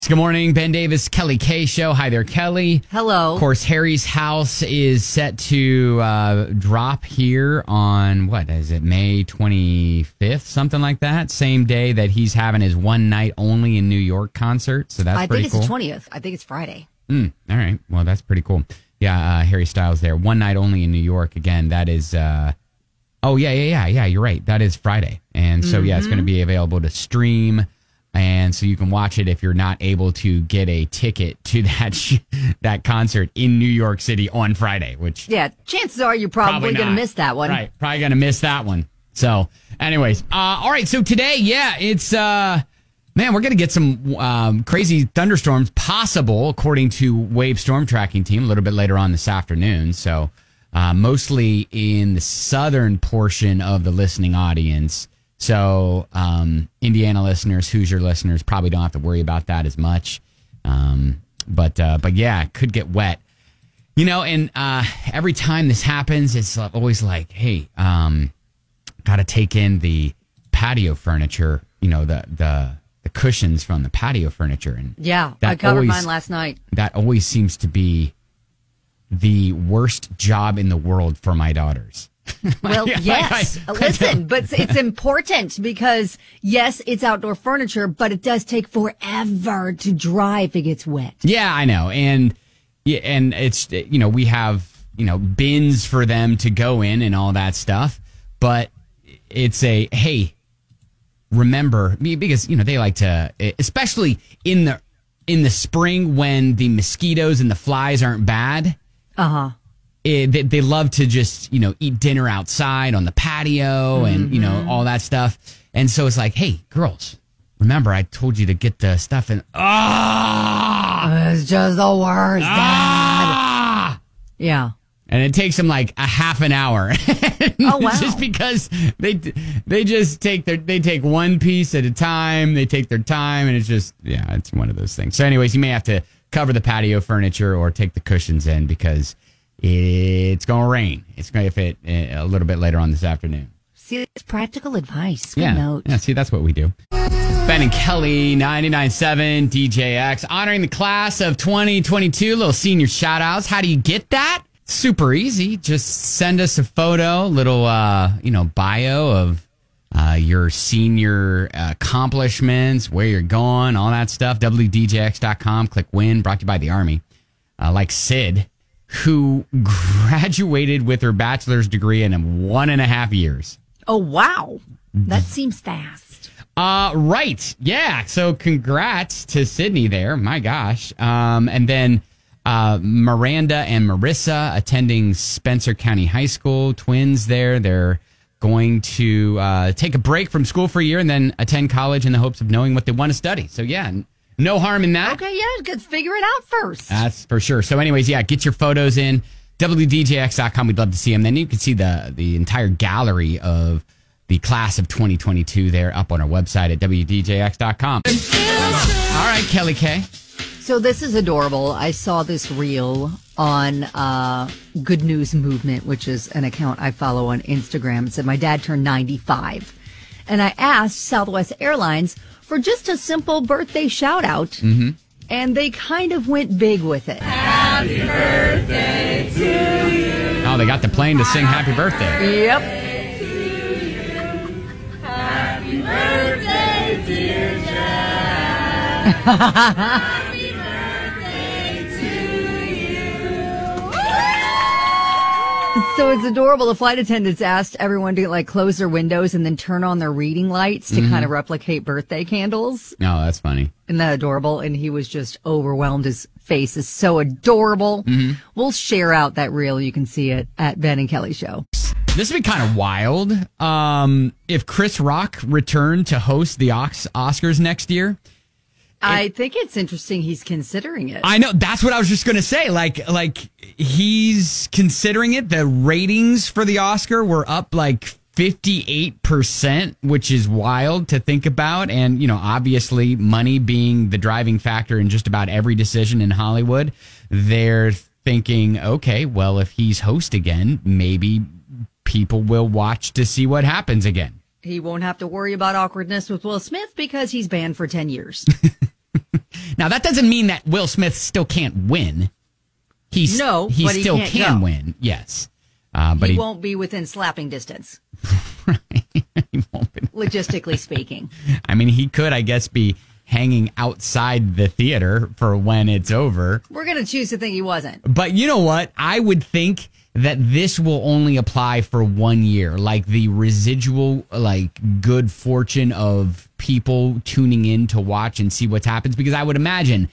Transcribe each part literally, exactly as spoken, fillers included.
Good morning, Ben Davis, Kelly K Show. Hi there, Kelly. Hello. Of course, Harry's house is set to uh, drop here on, what is it, May twenty-fifth, something like that. Same day that he's having his one night only in New York concert. So that's I pretty think it's cool. the twentieth. I think it's Friday. Mm, all right. Well, that's pretty cool. Yeah, uh, Harry Styles there. One night only in New York. Again, that is, uh, oh, yeah, yeah, yeah, yeah, you're right. That is Friday. And so, mm-hmm. yeah, it's going to be available to stream. And so you can watch it if you're not able to get a ticket to that sh- that concert in New York City on Friday, which... Yeah, chances are you're probably, probably going to miss that one. Right, probably going to miss that one. So, anyways, uh, all right, so today, yeah, it's... Uh, man, we're going to get some um, crazy thunderstorms possible, according to Wave Storm Tracking Team, a little bit later on this afternoon. So, uh, mostly in the southern portion of the listening audience. So, um, Indiana listeners, Hoosier listeners probably don't have to worry about that as much. Um, but, uh, but yeah, it could get wet. You know, and uh, every time this happens, it's always like, hey, um, got to take in the patio furniture, you know, the, the, the cushions from the patio furniture. And yeah, I covered always, mine last night. That always seems to be the worst job in the world for my daughters. Well, like, yes. I, I, Listen, but it's important because, yes, it's outdoor furniture, but it does take forever to dry if it gets wet. Yeah, I know. And, yeah, and it's, you know, we have, you know, bins for them to go in and all that stuff. But it's a, hey, remember, because, you know, they like to, especially in the, in the spring when the mosquitoes and the flies aren't bad. Uh-huh. It, they, they love to just, you know, eat dinner outside on the patio and, mm-hmm. you know, all that stuff. And so it's like, hey, girls, remember I told you to get the stuff in. Ah! It's just the worst, ah! Dad. Yeah. And it takes them like a half an hour. Oh, wow. Just because they they just take their, they take one piece at a time. They take their time and it's just, yeah, it's one of those things. So anyways, you may have to cover the patio furniture or take the cushions in because it's going to rain. It's going to if it a little bit later on this afternoon. See, it's practical advice. Good yeah. note. Yeah, see, that's what we do. Ben and Kelly, ninety-nine point seven D J X, honoring the class of twenty twenty-two, little senior shout outs. How do you get that? Super easy. Just send us a photo, little, uh, you know, bio of uh, your senior accomplishments, where you're going, all that stuff. W D J X dot com, click win, brought to you by the Army. Uh, like Sid, who graduated with her bachelor's degree in one and a half years. Oh, wow. That seems fast. Uh, right. Yeah. So congrats to Sydney there. My gosh. Um, and then uh, Miranda and Marissa attending Spencer County High School, twins there. They're going to uh, take a break from school for a year and then attend college in the hopes of knowing what they want to study. So, yeah. No harm in that. Okay, yeah, let's figure it out first. That's for sure. So anyways, yeah, get your photos in. W D J X dot com. We'd love to see them. Then you can see the, the entire gallery of the class of twenty twenty-two there up on our website at W D J X dot com. All right, Kelly K. So this is adorable. I saw this reel on uh, Good News Movement, which is an account I follow on Instagram. It said, my dad turned ninety-five. And I asked Southwest Airlines for just a simple birthday shout out. Mm-hmm. And they kind of went big with it. Happy birthday to you. Oh, they got the plane to sing happy birthday. Yep. Happy birthday, dear Jack. Happy birthday to you. So it's adorable. The flight attendants asked everyone to like close their windows and then turn on their reading lights to mm-hmm. kind of replicate birthday candles. Oh, that's funny. Isn't that adorable? And he was just overwhelmed. His face is so adorable. Mm-hmm. We'll share out that reel. You can see it at Ben and Kelly Show. This would be kind of wild um, if Chris Rock returned to host the Oscars next year. I it, think it's interesting he's considering it. I know. That's what I was just going to say. Like, like he's considering it. The ratings for the Oscar were up like fifty-eight percent, which is wild to think about. And, you know, obviously money being the driving factor in just about every decision in Hollywood, they're thinking, okay, well, if he's host again, maybe people will watch to see what happens again. He won't have to worry about awkwardness with Will Smith because he's banned for ten years. Now, that doesn't mean that Will Smith still can't win. He's, No, he but he still can't can go. win, yes. Uh, but he, he, won't be within slapping distance, he won't be. logistically speaking. I mean, he could, I guess, be hanging outside the theater for when it's over. We're going to choose to think he wasn't. But you know what? I would think that this will only apply for one year. Like the residual, like good fortune of people tuning in to watch and see what happens. Because I would imagine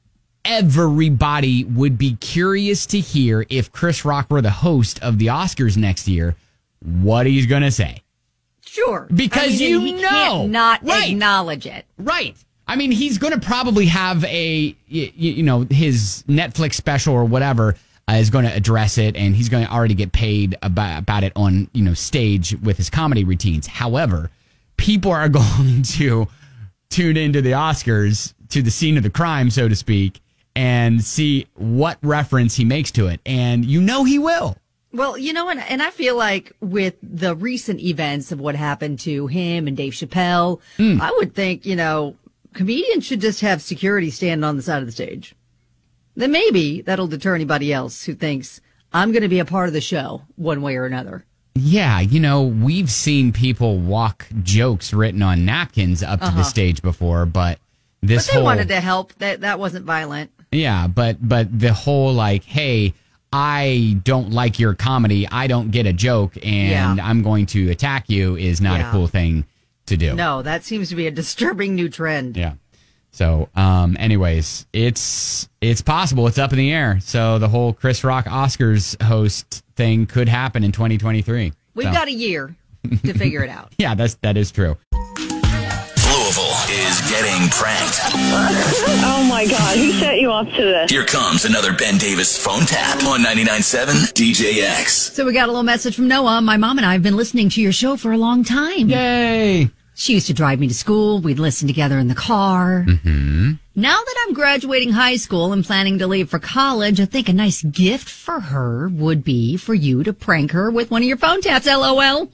everybody would be curious to hear if Chris Rock were the host of the Oscars next year, what he's going to say. Sure. Because I mean, you he know. can't not Right. acknowledge it. Right. I mean, he's going to probably have a, you, you know, his Netflix special or whatever uh, is going to address it, and he's going to already get paid about, about it on, you know, stage with his comedy routines. However, people are going to tune into the Oscars, to the scene of the crime, so to speak, and see what reference he makes to it. And you know he will. Well, you know, and, and I feel like with the recent events of what happened to him and Dave Chappelle, Mm. I would think, you know, comedians should just have security stand on the side of the stage. Then maybe that'll deter anybody else who thinks I'm going to be a part of the show one way or another. Yeah, you know, we've seen people walk jokes written on napkins up to Uh-huh. the stage before, but this But they whole... wanted to help. That that wasn't violent. Yeah, but but the whole like, hey, I don't like your comedy, I don't get a joke, and Yeah. I'm going to attack you is not Yeah. a cool thing to do. No, that seems to be a disturbing new trend. Yeah. So, um, anyways, it's it's possible. It's up in the air. So the whole Chris Rock Oscars host thing could happen in twenty twenty-three. We've So, got a year to figure it out. yeah, that's that is true. Louisville is getting pranked. Oh my God, who set you up to this? Here comes another Ben Davis phone tap on ninety-nine point seven D J X. So we got a little message from Noah. My mom and I have been listening to your show for a long time. Yay! She used to drive me to school. We'd listen together in the car. Mm-hmm. Now that I'm graduating high school and planning to leave for college, I think a nice gift for her would be for you to prank her with one of your phone taps, LOL.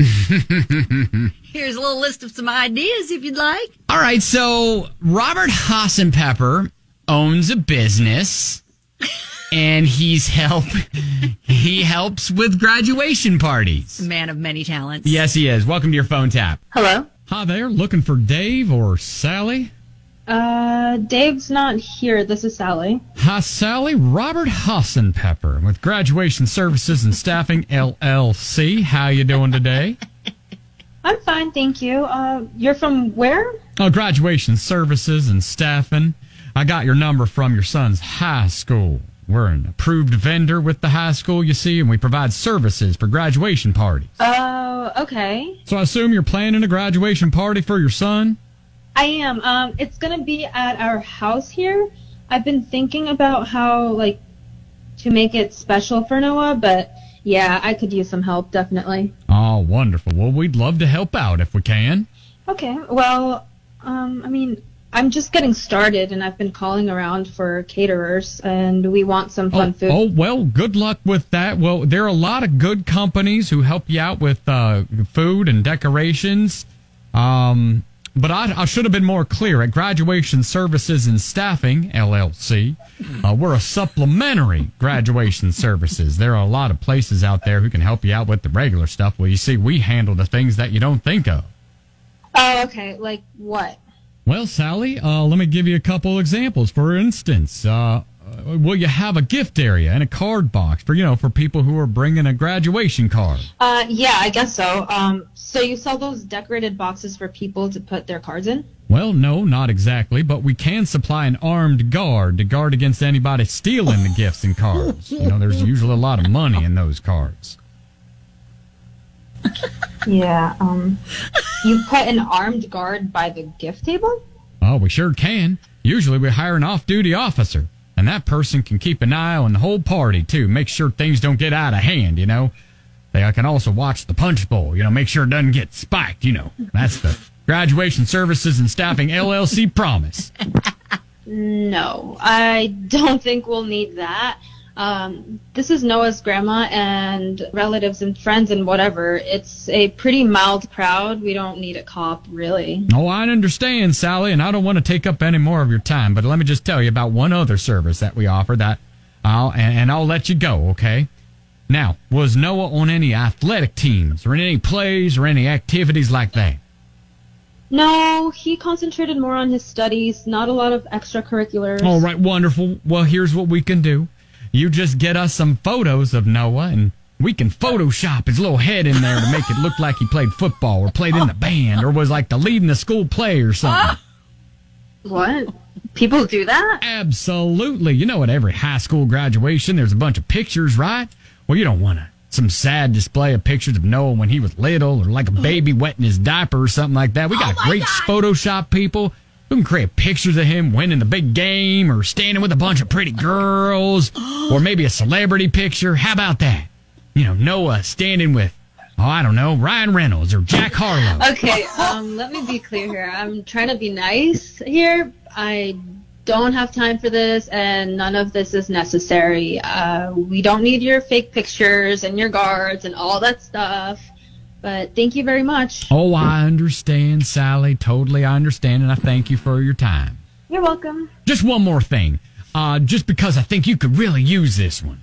Here's a little list of some ideas if you'd like. All right, so Robert Hassenpepper owns a business, and he's help he helps with graduation parties. Man of many talents. Yes, he is. Welcome to your phone tap. Hello? Hi there, looking for Dave or Sally? Uh, Dave's not here. This is Sally. Hi, Sally. Robert Hassenpepper with Graduation Services and Staffing, L L C. How you doing today? I'm fine, thank you. Uh, you're from where? Oh, Graduation Services and Staffing. I got your number from your son's high school. We're an approved vendor with the high school, you see, and we provide services for graduation parties. Oh, okay. So I assume you're planning a graduation party for your son? I am. Um, it's gonna be at our house here. I've been thinking about how, like, to make it special for Noah, but yeah, I could use some help, definitely. Oh, wonderful. Well, we'd love to help out if we can. Okay, well, um, I mean, I'm just getting started, and I've been calling around for caterers, and we want some fun oh, food. oh, well, good luck with that. Well, there are a lot of good companies who help you out with uh, food and decorations. Um, but I, I should have been more clear. At Graduation Services and Staffing, L L C, uh, we're a supplementary graduation services. There are a lot of places out there who can help you out with the regular stuff. Well, you see, we handle the things that you don't think of. Oh, okay, like what? Well, Sally, uh, let me give you a couple examples. For instance, uh, uh, will you have a gift area and a card box for, you know, for people who are bringing a graduation card? Uh, yeah, I guess so. Um, so you sell those decorated boxes for people to put their cards in? Well, no, not exactly, but we can supply an armed guard to guard against anybody stealing the gifts and cards. You know, there's usually a lot of money in those cards. Yeah, um, you put an armed guard by the gift table? Oh, we sure can. Usually we hire an off-duty officer, and that person can keep an eye on the whole party, too. Make sure things don't get out of hand, you know. They can also watch the punch bowl, you know, make sure it doesn't get spiked, you know. That's the Graduation Services and Staffing L L C promise. No, I don't think we'll need that. Um, this is Noah's grandma and relatives and friends and whatever. It's a pretty mild crowd. We don't need a cop, really. Oh, I understand, Sally, and I don't want to take up any more of your time, but let me just tell you about one other service that we offer that I'll, and, and I'll let you go, okay? Now, was Noah on any athletic teams or in any plays or any activities like that? No, he concentrated more on his studies, not a lot of extracurriculars. All right, wonderful. Well, here's what we can do. You just get us some photos of Noah, and we can Photoshop his little head in there to make it look like he played football or played in the band or was like the lead in the school play or something. What? People do that? Absolutely. You know, at every high school graduation, there's a bunch of pictures, right? Well, you don't want to. Some sad display of pictures of Noah when he was little or like a baby wetting his diaper or something like that. We got Oh my great God. Photoshop people who can create pictures of him winning the big game or standing with a bunch of pretty girls or maybe a celebrity picture. How about that? You know, Noah standing with, oh, I don't know, Ryan Reynolds or Jack Harlow. Okay, um, let me be clear here. I'm trying to be nice here. I don't have time for this, and none of this is necessary. Uh, we don't need your fake pictures and your guards and all that stuff. But thank you very much. Oh, I understand, Sally. Totally, I understand, and I thank you for your time. You're welcome. Just one more thing. Uh, just because I think you could really use this one.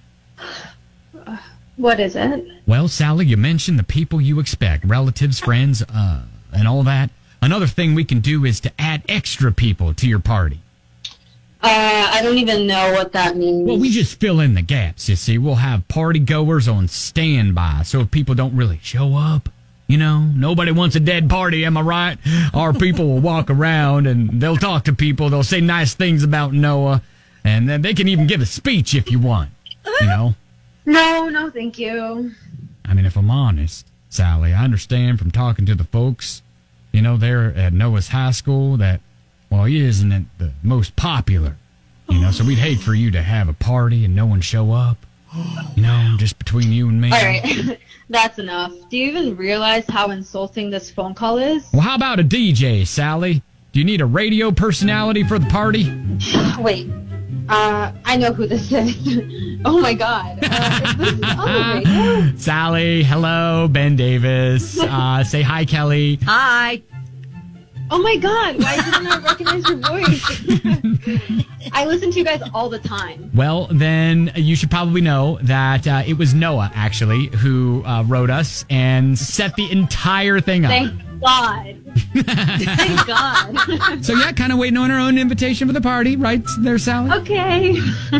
What is it? Well, Sally, you mentioned the people you expect, relatives, friends, uh, and all that. Another thing we can do is to add extra people to your party. Uh, I don't even know what that means. Well, we just fill in the gaps, you see. We'll have party goers on standby, so if people don't really show up, you know, nobody wants a dead party, am I right? Our people will walk around and they'll talk to people. They'll say nice things about Noah, and then they can even give a speech if you want, you know. No, no, thank you. I mean, if I'm honest, Sally, I understand from talking to the folks, you know, there at Noah's high school that, well, he isn't the most popular, you know, so we'd hate for you to have a party and no one show up, you know, just between you and me. All right, that's enough. Do you even realize how insulting this phone call is? Well, how about a D J, Sally? Do you need a radio personality for the party? Wait, uh, I know who this is. Oh my God, uh, is this on the radio? Sally, hello, Ben Davis. Uh, say hi, Kelly. Hi. Oh my God, why didn't I recognize your voice? I listen to you guys all the time. Well, then you should probably know that uh, it was Noah, actually, who uh, wrote us and set the entire thing up. Thank God. Thank God. So, yeah, kind of waiting on our own invitation for the party, right there, Sally? Okay.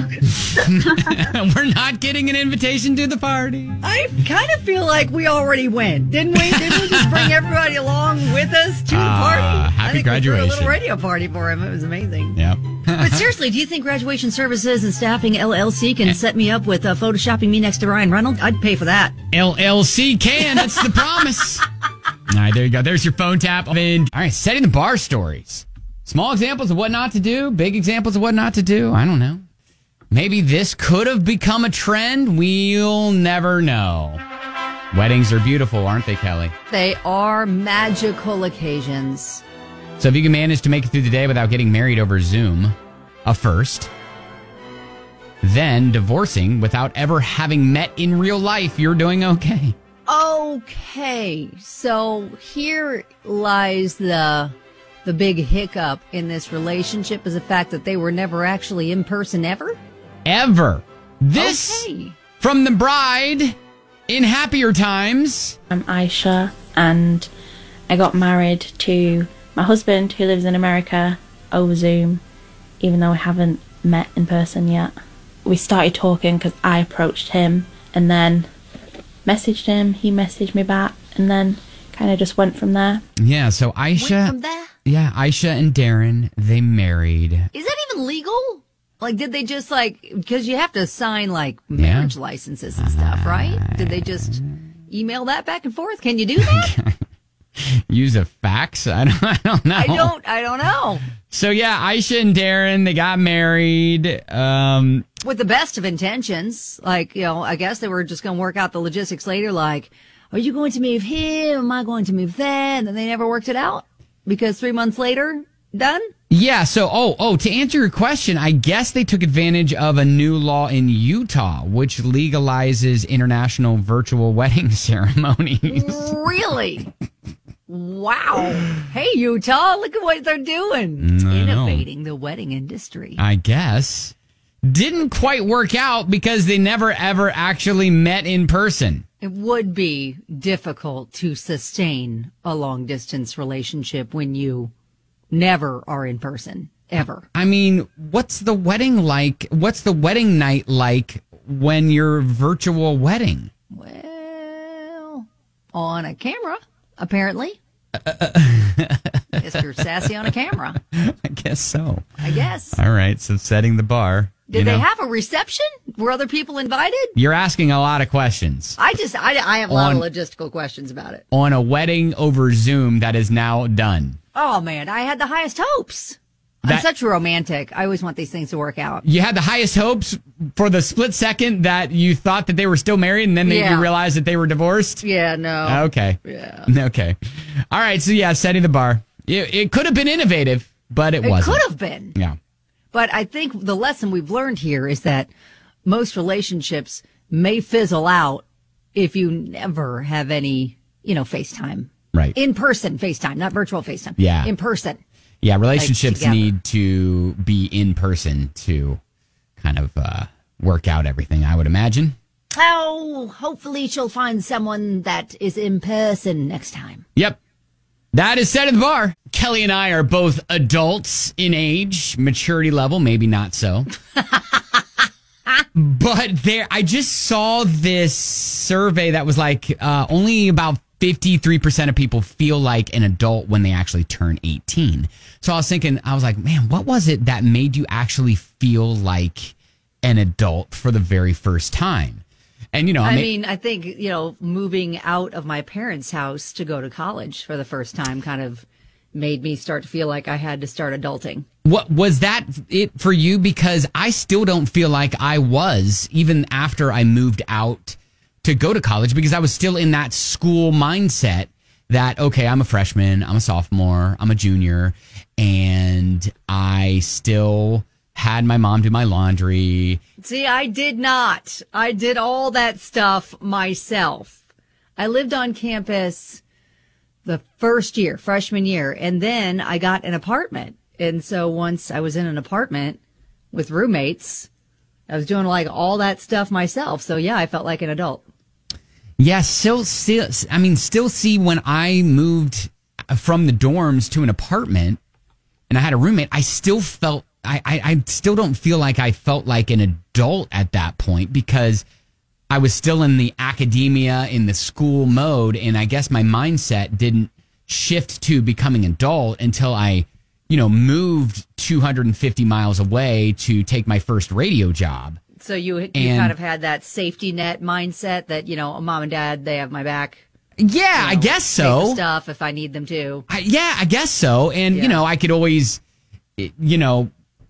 We're not getting an invitation to the party. I kind of feel like we already went, didn't we? Didn't we just bring everybody along with us to the Uh, party? happy I think we threw a graduation. little radio party for him. It was amazing. Yeah. But seriously, do you think Graduation Services and Staffing L L C can set me up with uh, photoshopping me next to Ryan Reynolds? I'd pay for that. L L C can. That's the promise. All right, there you go. There's your phone tap. And, all right, setting the bar stories. Small examples of what not to do, big examples of what not to do. I don't know. Maybe this could have become a trend. We'll never know. Weddings are beautiful, aren't they, Kelly? They are magical occasions. So if you can manage to make it through the day without getting married over Zoom, a first. Then divorcing without ever having met in real life, you're doing okay. Okay, so here lies the the big hiccup in this relationship is the fact that they were never actually in person ever. Ever. This Okay. from the bride in happier times. I'm Aisha, and I got married to my husband who lives in America over Zoom, even though we haven't met in person yet. We started talking because I approached him and then messaged him, he messaged me back, and then kind of just went from there. Yeah, so Went Aisha. from there? Yeah, Aisha and Darren, they married. Is that even legal? Like, did they just like, because you have to sign like marriage Yeah. licenses and stuff, right? Did they just email that back and forth? Can you do that? Use a fax? I don't, I don't know. I don't, I don't know. So yeah, Aisha and Darren, they got married. Um, With the best of intentions. Like, you know, I guess they were just going to work out the logistics later. Like, are you going to move here? Am I going to move there? And then they never worked it out because three months later, done. Yeah. So, oh, oh, to answer your question, I guess they took advantage of a new law in Utah, which legalizes international virtual wedding ceremonies. Really? Wow. Hey, Utah, look at what they're doing. I Innovating the wedding industry. I guess. Didn't quite work out because they never ever actually met in person. It would be difficult to sustain a long distance relationship when you never are in person, ever. I mean, what's the wedding like? What's the wedding night like when you're virtual wedding? Well, on a camera, apparently. Guess you're sassy on a camera. I guess so. I guess. All right, so setting the bar. Did you know? they have a reception? Were other people invited? You're asking a lot of questions. I just, I, I have a lot On- of logistical questions about it. On a wedding over Zoom that is now done. Oh, man, I had the highest hopes. I'm That- such a romantic. I always want these things to work out. You had the highest hopes for the split second that you thought that they were still married and then they, Yeah. you realized that they were divorced? Yeah, no. Okay. Yeah. Okay. All right, so yeah, setting the bar. It, it could have been innovative, but it, It wasn't. could have been. Yeah. But I think the lesson we've learned here is that most relationships may fizzle out if you never have any, you know, FaceTime. Right. In person FaceTime, not virtual FaceTime. Yeah. In person. Yeah, relationships together. need to be in person to kind of uh, work out everything, I would imagine. Oh, hopefully she'll find someone that is in person next time. Yep. That is set at the bar. Kelly and I are both adults in age, maturity level, maybe not so. But there, I just saw this survey that was like uh, only about fifty-three percent of people feel like an adult when they actually turn eighteen. So I was thinking, I was like, man, what was it that made you actually feel like an adult for the very first time? And, you know, I ma- mean, I think, you know, moving out of my parents' house to go to college for the first time kind of made me start to feel like I had to start adulting. What was that it for you? Because I still don't feel like I was, even after I moved out to go to college, because I was still in that school mindset that, okay, I'm a freshman, I'm a sophomore, I'm a junior, and I still had my mom do my laundry. See, I did not. I did all that stuff myself. I lived on campus the first year, freshman year, and then I got an apartment. And so once I was in an apartment with roommates, I was doing like all that stuff myself. So yeah, I felt like an adult. Yeah, still, still, I mean, still see when I moved from the dorms to an apartment and I had a roommate, I still felt, I, I, I still don't feel like I felt like an adult at that point because I was still in the academia, in the school mode. And I guess my mindset didn't shift to becoming an adult until I, you know, moved two hundred fifty miles away to take my first radio job. So you, you And- kind of had that safety net mindset that, you know, mom and dad, they have my back. Yeah, You I know, guess take the so. stuff if I need them to. I, yeah, I guess so. And, Yeah. you know, I could always, you know,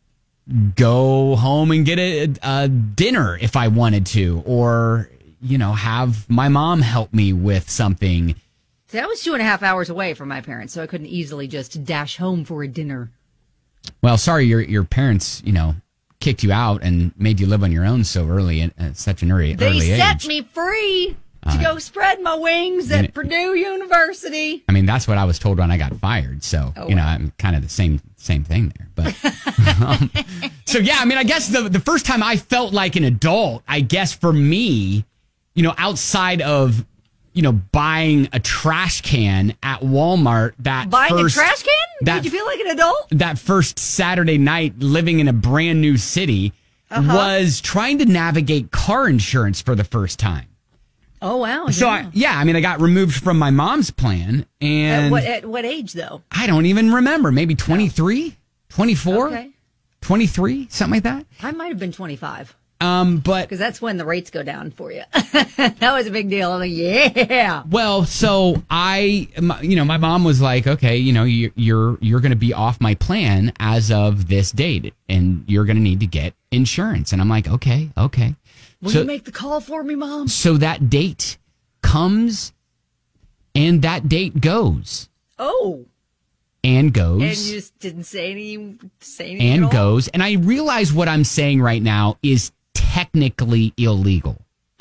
go home and get a, a dinner if I wanted to, or, you know, have my mom help me with something. See, I was two and a half hours away from my parents, so I couldn't easily just dash home for a dinner. Well, sorry, your your parents, you know, kicked you out and made you live on your own so early at, at such an early, They early set age. me free to Uh, go spread my wings at it- Purdue University. I mean, that's what I was told when I got fired. So, Oh, you know, wow. I'm kind of the same same thing there. But um, so, yeah, I mean, I guess the the first time I felt like an adult, I guess for me, you know, outside of, you know, buying a trash can at Walmart, that Buying first, a trash can? that- Did you feel like an adult? that first Saturday night living in a brand new city Uh-huh. was trying to navigate car insurance for the first time. Oh, wow. So, yeah. I, yeah, I mean, I got removed from my mom's plan, and At what, at what age, though? I don't even remember. Maybe twenty-three, twenty-four, Okay. twenty-three, something like that. I might have been twenty-five, Um, but because that's when the rates go down for you. That was a big deal. I'm like, yeah. well, so I, my- you know, my mom was like, okay, you know, you, you're you're going to be off my plan as of this date, and you're going to need to get insurance. And I'm like, okay, okay. Will So- you make the call for me, Mom? So that date comes, and that date goes. Oh, and goes. And you just didn't say any, say anything and at all? goes. And I realize what I'm saying right now is technically illegal.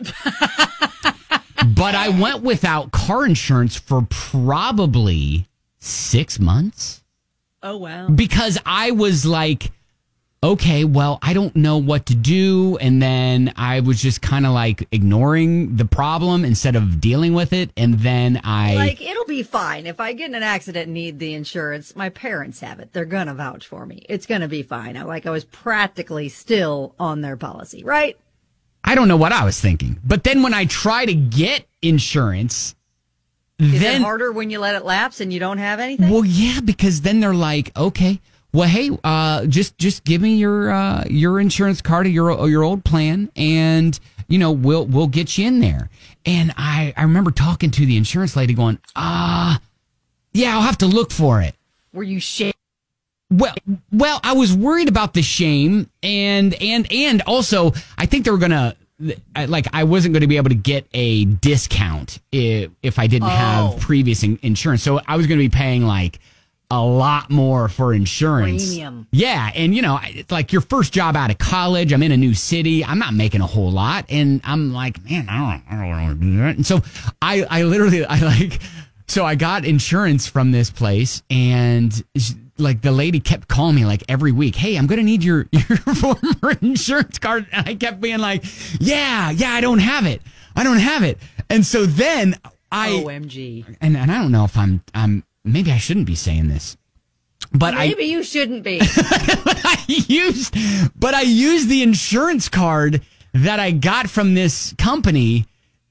But I went without car insurance for probably six months. Oh, wow. Because I was like, okay, well, I don't know what to do. And then I was just kind of like ignoring the problem instead of dealing with it. And then I... Like, it'll be fine. If I get in an accident and need the insurance, my parents have it. They're going to vouch for me. It's going to be fine. I, like, I was practically still on their policy, right? I don't know what I was thinking. But then when I try to get insurance... Is then, it harder when you let it lapse and you don't have anything? Well, yeah, because then they're like, okay, well, hey, uh, just just give me your uh, your insurance card or your your old plan, and you know we'll we'll get you in there. And I I remember talking to the insurance lady, going, ah, uh, yeah, I'll have to look for it. Were you shaking? Well, well, I was worried about the shame, and and and also I think they were gonna. Like I wasn't going to be able to get a discount if, if I didn't Oh. have previous in- insurance. So I was going to be paying like a lot more for insurance. Premium. Yeah. And you know, it's like your first job out of college. I'm in a new city. I'm not making a whole lot. And I'm like, man, I don't, I don't want to do that. And so I, I literally, I like, so I got insurance from this place, and like the lady kept calling me like every week. Hey, I'm going to need your, your former insurance card. And I kept being like, yeah, yeah, I don't have it. I don't have it. And so then I, O M G. and, and I don't know if I'm, I'm, maybe I shouldn't be saying this, but I, Maybe you shouldn't be. I used, but I used the insurance card that I got from this company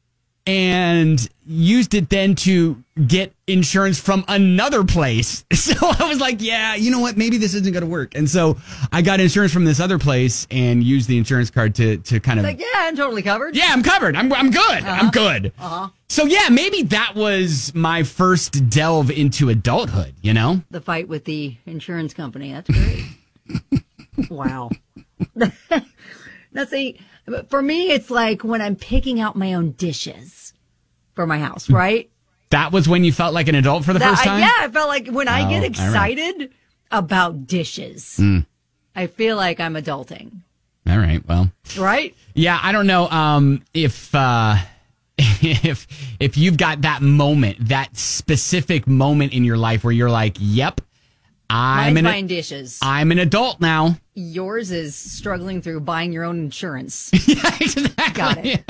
and used it then to get insurance from another place. So I was like, yeah, you know what? Maybe this isn't going to work. And so I got insurance from this other place and used the insurance card to, to kind of Like, yeah, I'm totally covered. yeah, I'm covered. I'm I'm good. I'm good. Uh-huh. So yeah, maybe that was my first delve into adulthood, you know? The fight with the insurance company. That's great. Wow. Now, see, for me, it's like when I'm picking out my own dishes for my house, right? That was when you felt like an adult for the That- first time? I, yeah, I felt like when I Oh, get all right. excited about dishes, Mm. I feel like I'm adulting, All right. Well, right? yeah, I don't know um, if uh, if if you've got that moment, that specific moment in your life where you're like, "Yep, I'm Mine's an buying dishes. I'm an adult now." Yours is struggling through buying your own insurance. Yeah, exactly. Got it.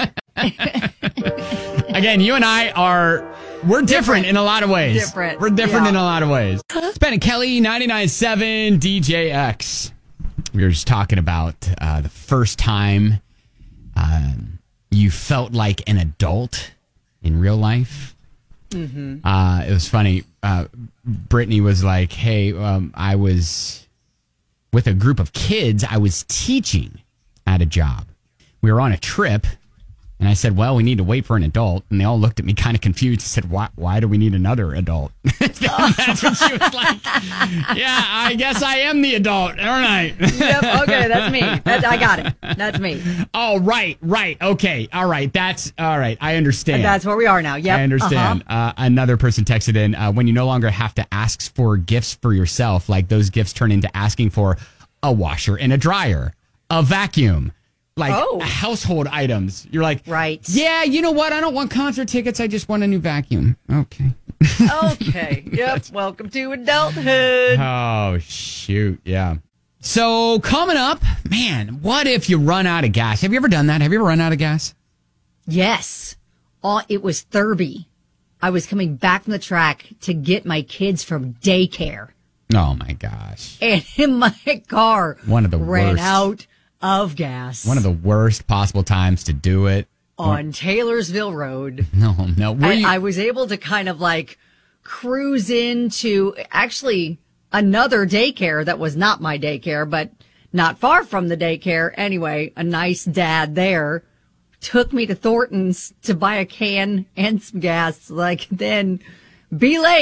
Again, you and I are we're different, Different. in a lot of ways. Different. We're different Yeah. in a lot of ways. It's Ben and Kelly, ninety-nine point seven D J X. We were just talking about uh, the first time um, you felt like an adult in real life. Mm-hmm. Uh, it was funny. Uh, Brittany was like, hey, um, I was with a group of kids. I was teaching at a job. We were on a trip. And I said, well, we need to wait for an adult. And they all looked at me kind of confused. I said, why, why do we need another adult? That's what she was like. Yeah, I guess I am the adult, aren't I? Yep. Okay, that's me. That's, I got it. That's me. Oh, right, right. Okay. All right. That's all right. I understand. And that's where we are now. Yep. I understand. Uh-huh. Uh, another person texted in, uh, when you no longer have to ask for gifts for yourself, like those gifts turn into asking for a washer and a dryer, a vacuum, like Oh. household items. You're like, Right. yeah, you know what? I don't want concert tickets. I just want a new vacuum. Okay. Okay. Yep. Welcome to adulthood. Oh, shoot. Yeah. So coming up, man, what if you run out of gas? Have you ever done that? Have you ever run out of gas? Yes. Oh, it was Thurby. I was coming back from the track to get my kids from daycare. Oh, my gosh. And in my car One of the ran worst. out of gas One of the worst possible times to do it. on Taylorsville Road. No, no. Were I, you- I was able to kind of like cruise into actually another daycare that was not my daycare, but not far from the daycare. Anyway, a nice dad there took me to Thornton's to buy a can and some gas, like then be late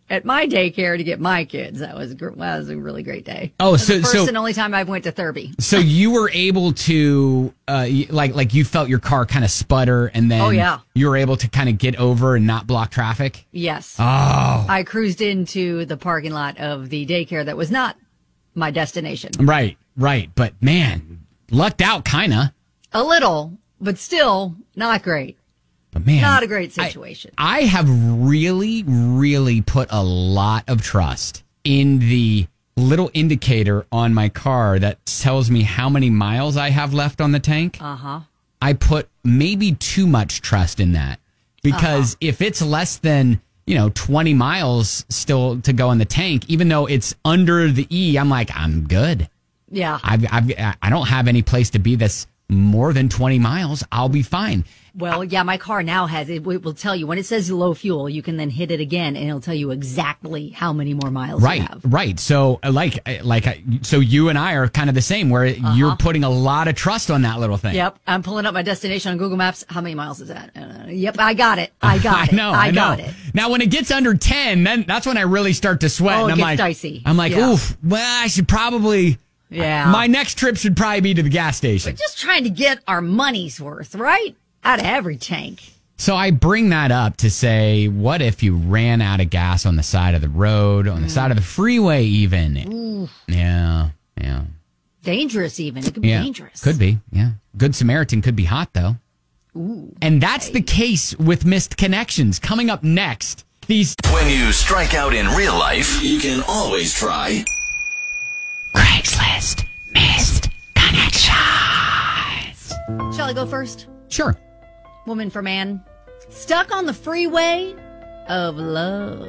at my daycare to get my kids. That was, gr- that was a really great day. Oh, That's so- the first so- and only time I went to Thurby. So you were able to, uh, y- like, like you felt your car kind of sputter, and then Oh, yeah. you were able to kind of get over and not block traffic. Yes. Oh, I cruised into the parking lot of the daycare that was not my destination. right, right. But man, lucked out, kind of. A little, but still not great. But man, Not a great situation. I have really, really put a lot of trust in the little indicator on my car that tells me how many miles I have left on the tank. Uh-huh. I put maybe too much trust in that because uh-huh. if it's less than, you know, twenty miles still to go in the tank, even though it's under the E, I'm like, I'm good. Yeah. I've, I've, I don't have any place to be that's more than twenty miles. I'll be fine. Well, yeah, my car now has it. It will tell you when it says low fuel, you can then hit it again and it'll tell you exactly how many more miles Right, you have. right. So, uh, like, uh, like, uh, so you and I are kind of the same, where Uh-huh. you're putting a lot of trust on that little thing. Yep. I'm pulling up my destination on Google Maps. How many miles is that? Uh, yep. I got it. I got it. I know. I, I know. got it. Now, when it gets under ten, then that's when I really start to sweat. Oh, and it I'm gets like, dicey. I'm like, Yeah. oof. Well, I should probably. Yeah. My next trip should probably be to the gas station. We're just trying to get our money's worth, right? Out of every tank. So I bring that up to say, what if you ran out of gas on the side of the road, on the Mm. side of the freeway, even? Ooh. Yeah, yeah, Dangerous, even. It could be yeah. dangerous. Could be. Yeah. Good Samaritan could be hot though. Ooh. And that's the case with missed connections. Coming up next, these When you strike out in real life, you can always try Craigslist missed connections. Shall I go first? Sure. Woman for man. Stuck on the freeway of love.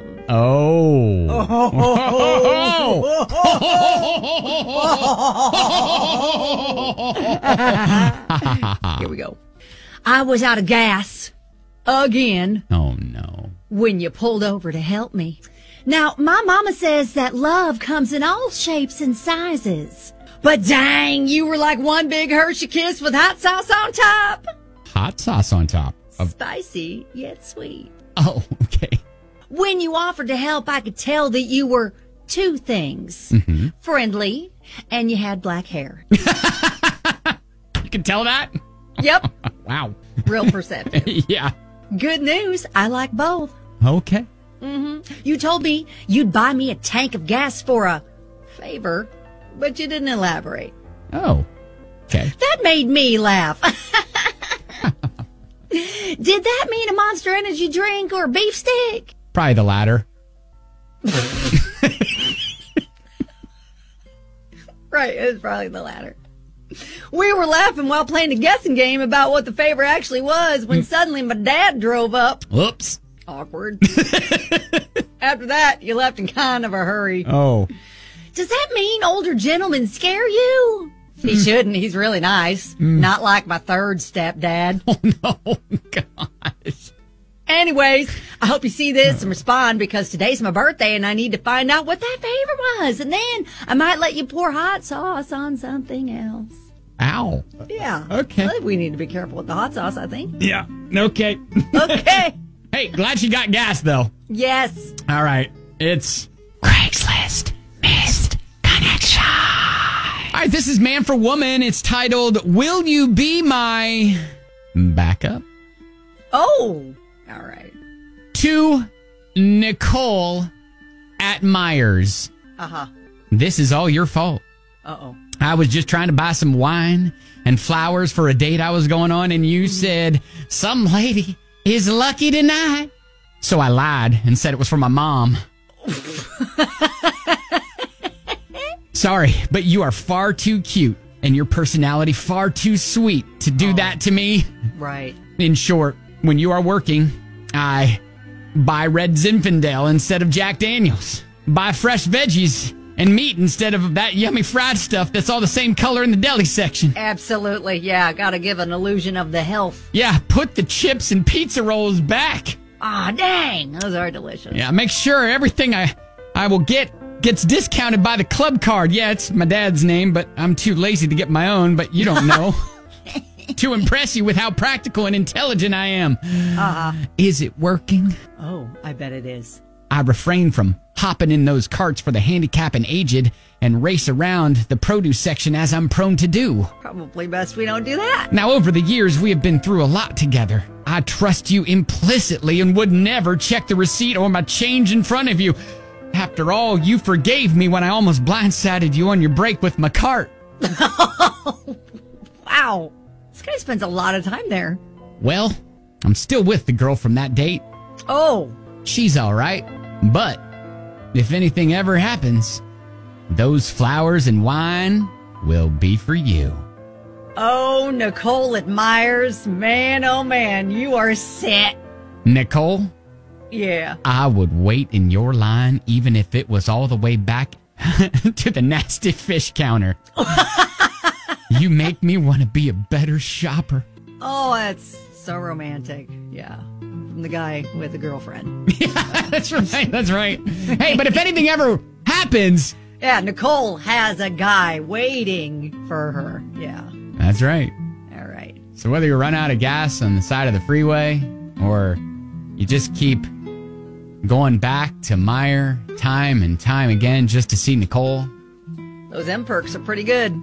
Oh. Here we go. I was out of gas again Oh no. when you pulled over to help me. Now, my mama says that love comes in all shapes and sizes. But dang, you were like one big Hershey kiss with hot sauce on top. Hot sauce on top of. Spicy, yet sweet. Oh, okay. When you offered to help, I could tell that you were two things. Mm-hmm. Friendly, and you had black hair. You can tell that? Yep. Wow. Real perceptive. Yeah. Good news, I like both. Okay. Mm-hmm. You told me you'd buy me a tank of gas for a favor, but you didn't elaborate. Oh. Okay. That made me laugh. Did that mean a Monster Energy drink or a beef stick? Probably the latter. Right, it was probably the latter. We were laughing while playing a guessing game about what the favor actually was when suddenly my dad drove up. Whoops. Awkward. After that, you left in kind of a hurry. Oh. Does that mean older gentlemen scare you? He shouldn't. He's really nice. Not like my third stepdad. Oh, no. Gosh. Anyways, I hope you see this and respond because today's my birthday and I need to find out what that favor was. And then I might let you pour hot sauce on something else. Ow. Yeah. Okay. Well, we need to be careful with the hot sauce, I think. Yeah. Okay. Okay. Hey, glad she got gas, though. Yes. All right. It's Craigslist missed connection. All right, this is Man for Woman. It's titled, Will You Be My Backup? Oh. All right. To Nicole at Myers. Uh-huh. This is all your fault. Uh-oh. I was just trying to buy some wine and flowers for a date I was going on, and you said, some lady is lucky tonight. So I lied and said it was for my mom. Sorry, but you are far too cute and your personality far too sweet to do Oh. that to me. Right. In short, when you are working, I buy Red Zinfandel instead of Jack Daniels. Buy fresh veggies and meat instead of that yummy fried stuff that's all the same color in the deli section. Absolutely. Yeah, got to give an illusion of the health. Yeah, put the chips and pizza rolls back. Ah, dang. Those are delicious. Yeah, make sure everything I, I will get gets discounted by the club card. Yeah, it's my dad's name, but I'm too lazy to get my own, but you don't know. To impress you with how practical and intelligent I am. Uh-huh. Is it working? Oh, I bet it is. I refrain from hopping in those carts for the handicap and aged and race around the produce section as I'm prone to do. Probably best we don't do that. Now, over the years, we have been through a lot together. I trust you implicitly and would never check the receipt or my change in front of you. After all, you forgave me when I almost blindsided you on your break with my cart. Wow. This guy spends a lot of time there. Well, I'm still with the girl from that date. Oh. She's all right. But if anything ever happens, those flowers and wine will be for you. Oh, Nicole at Myers. Man, oh man, you are set. Nicole, Yeah. I would wait in your line even if it was all the way back to the nasty fish counter. You make me want to be a better shopper. Oh, that's so romantic. Yeah. From the guy with a girlfriend. Yeah, that's right. That's right. Hey, but if anything ever happens... Yeah, Nicole has a guy waiting for her. Yeah. That's right. All right. So whether you run out of gas on the side of the freeway or you just keep going back to Meijer time and time again just to see Nicole... Those M perks are pretty good.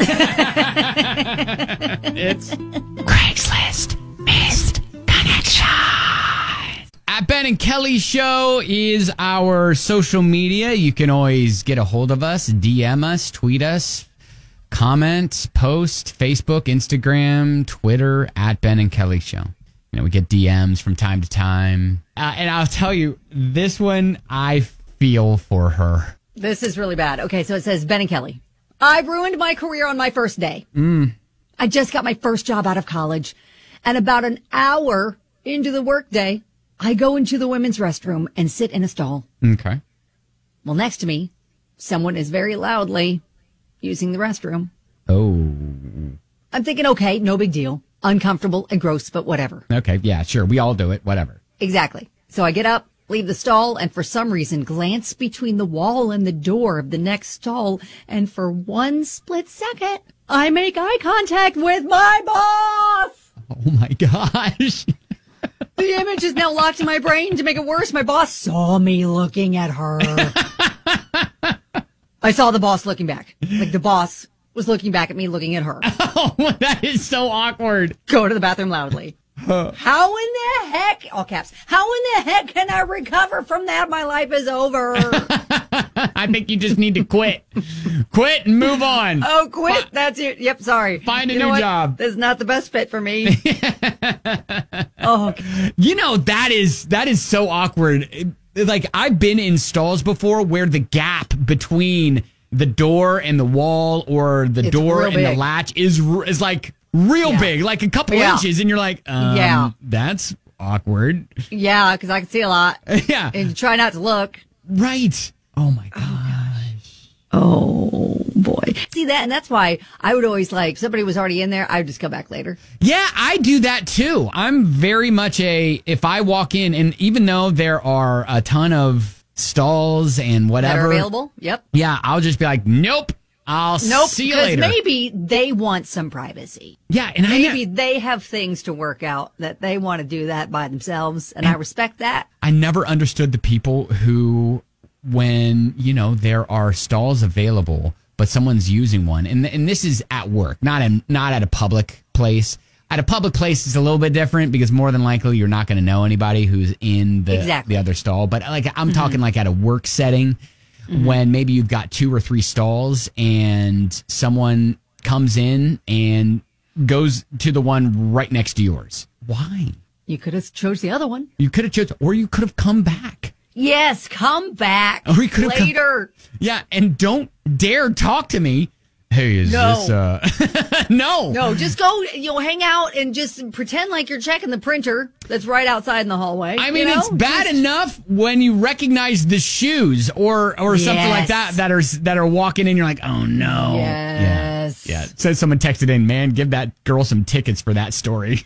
It's Craigslist Missed Connection. At Ben and Kelly Show is our social media. You can always get a hold of us, D M us, tweet us, comment, post, Facebook, Instagram, Twitter, at Ben and Kelly Show. You know, we get D Ms from time to time. Uh, and I'll tell you, this one, I feel for her. This is really bad. Okay, so it says, Ben and Kelly, I ruined my career on my first day. Mm. I just got my first job out of college. And about an hour into the workday, I go into the women's restroom and sit in a stall. Okay. Well, next to me, someone is very loudly using the restroom. Oh. I'm thinking, okay, no big deal. Uncomfortable and gross, but whatever. Okay, yeah, sure. We all do it. Whatever. Exactly. So I get up, leave the stall, and for some reason glance between the wall and the door of the next stall, and for one split second, I make eye contact with my boss! Oh my gosh. The image is now locked in my brain. To make it worse, my boss saw me looking at her. I saw the boss looking back. Like the boss was looking back at me, looking at her. Oh, that is so awkward. Go to the bathroom loudly. How in the heck, all caps, how in the heck can I recover from that? My life is over. I think you just need to quit. Quit and move on. Oh, quit. That's it. Yep, sorry. Find a You know new what? job. This is not the best fit for me. Oh, You know, that is that is so awkward. It- Like, I've been in stalls before where the gap between the door and the wall or the It's door real and the big. latch is r- is like real Yeah. big, like a couple Yeah. inches, and you're like, um, Yeah. that's awkward. yeah, because I can see a lot. Yeah, And you try not to look. right. Oh my god. Oh, boy. See that? And that's why I would always like, somebody was already in there, I would just come back later. Yeah, I do that too. I'm very much a, if I walk in, and even though there are a ton of stalls and That whatever, are available. Yep. yeah, I'll just be like, nope, I'll Nope. see you Because later. maybe they want some privacy. yeah, and Maybe I, they have things to work out that they want to do that by themselves. And I respect that. I never understood the people who, when, you know, there are stalls available, but someone's using one, and and this is at work, not in, not at a public place. At a public place, it's a little bit different because more than likely you're not going to know anybody who's in the Exactly. the other stall. But like I'm talking like at a work setting, when maybe you've got two or three stalls and someone comes in and goes to the one right next to yours. Why? You could have chose the other one. You could have chose, or you could have come back. Yes, come back Or we could've come- later. Yeah, and don't dare talk to me. Hey, is No. this uh No. No, just go, you know, hang out and just pretend like you're checking the printer that's right outside in the hallway. I mean, you know? it's bad Just- enough when you recognize the shoes or or something like Yes. that that are that are walking in. You're like, oh no. Yes. Yeah. Yeah. So someone texted in, man, give that girl some tickets for that story.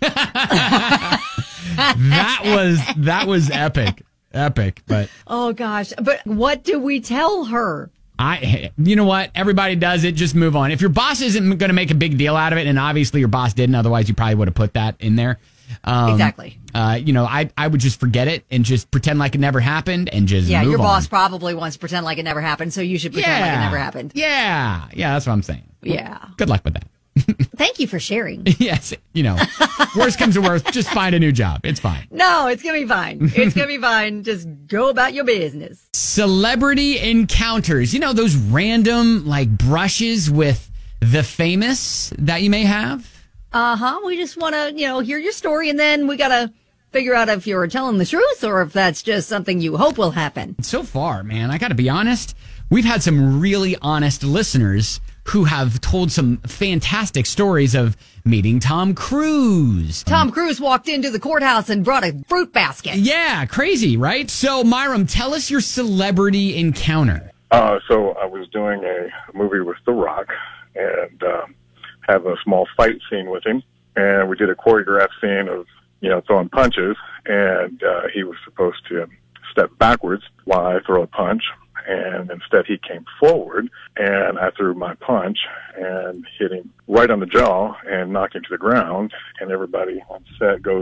that was that was epic, epic. But Oh, gosh. But what do we tell her? I, you know what? Everybody does it. Just move on. If your boss isn't going to make a big deal out of it, and obviously your boss didn't, otherwise you probably would have put that in there. Um, Exactly. Uh, you know, I I would just forget it and just pretend like it never happened and just Yeah, move your on. boss probably wants to pretend like it never happened, so you should pretend like it never happened. Yeah, yeah, that's what I'm saying. Yeah. Good luck with that. Thank you for sharing. Yes, you know, worst comes to worst, just find a new job. It's fine. No, it's going to be fine. It's going to be fine. Just go about your business. Celebrity encounters. You know, those random, like, brushes with the famous that you may have? Uh-huh. We just want to, you know, hear your story, and then we got to figure out if you're telling the truth or if that's just something you hope will happen. So far, man, I got to be honest, we've had some really honest listeners who have told some fantastic stories of meeting Tom Cruise. Tom Cruise walked into the courthouse and brought a fruit basket. Yeah, crazy, right? So, Myram, tell us your celebrity encounter. Uh, so I was doing a movie with The Rock and um, have a small fight scene with him. And we did a choreographed scene of, you know, throwing punches. And uh, he was supposed to step backwards while I throw a punch. And instead he came forward, and I threw my punch and hit him right on the jaw and knocked him to the ground. And everybody on set goes,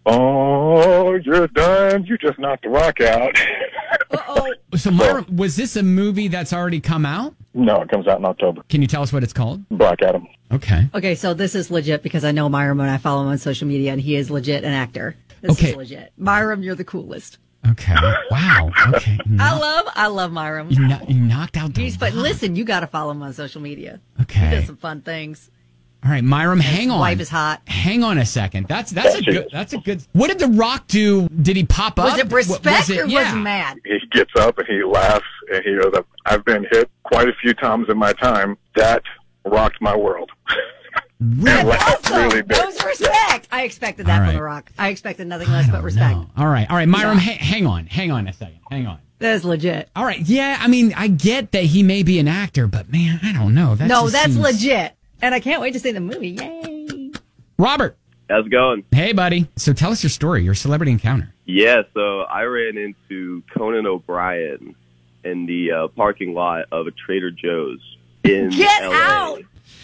"Oh, you're done. You just knocked The Rock out." Uh-oh. So, Myram, was this a movie that's already come out? No, it comes out in October. Can you tell us what it's called? Black Adam. Okay. Okay, so this is legit because I know Myram and I follow him on social media, and he is legit an actor. This Okay. is legit. Myram, you're the coolest. Okay. Wow. Okay. I love, I love Myram. You, kno- you knocked out the He's fun. Rock. Listen, you got to follow him on social media. Okay. He does some fun things. All right, Myram, hang His on. wife is hot. Hang on a second. That's that's a good. That's a good. What did The Rock do? Did he pop up? Was it respect Was it- or was yeah. he mad? He gets up and he laughs and he goes, "I've been hit quite a few times in my time. That rocked my world." Really? And laughed Awesome. really big. That was respect. I expected that All from right. The Rock. I expected nothing less but respect. No. All right. All right, Myram, ha- hang on. Hang on a second. Hang on. That is legit. All right. Yeah, I mean, I get that he may be an actor, but man, I don't know. That no, just that's seems- legit. And I can't wait to see the movie. Yay. Robert. How's it going? Hey, buddy. So tell us your story, your celebrity encounter. Yeah, so I ran into Conan O'Brien in the uh, parking lot of a Trader Joe's in Get L A. out!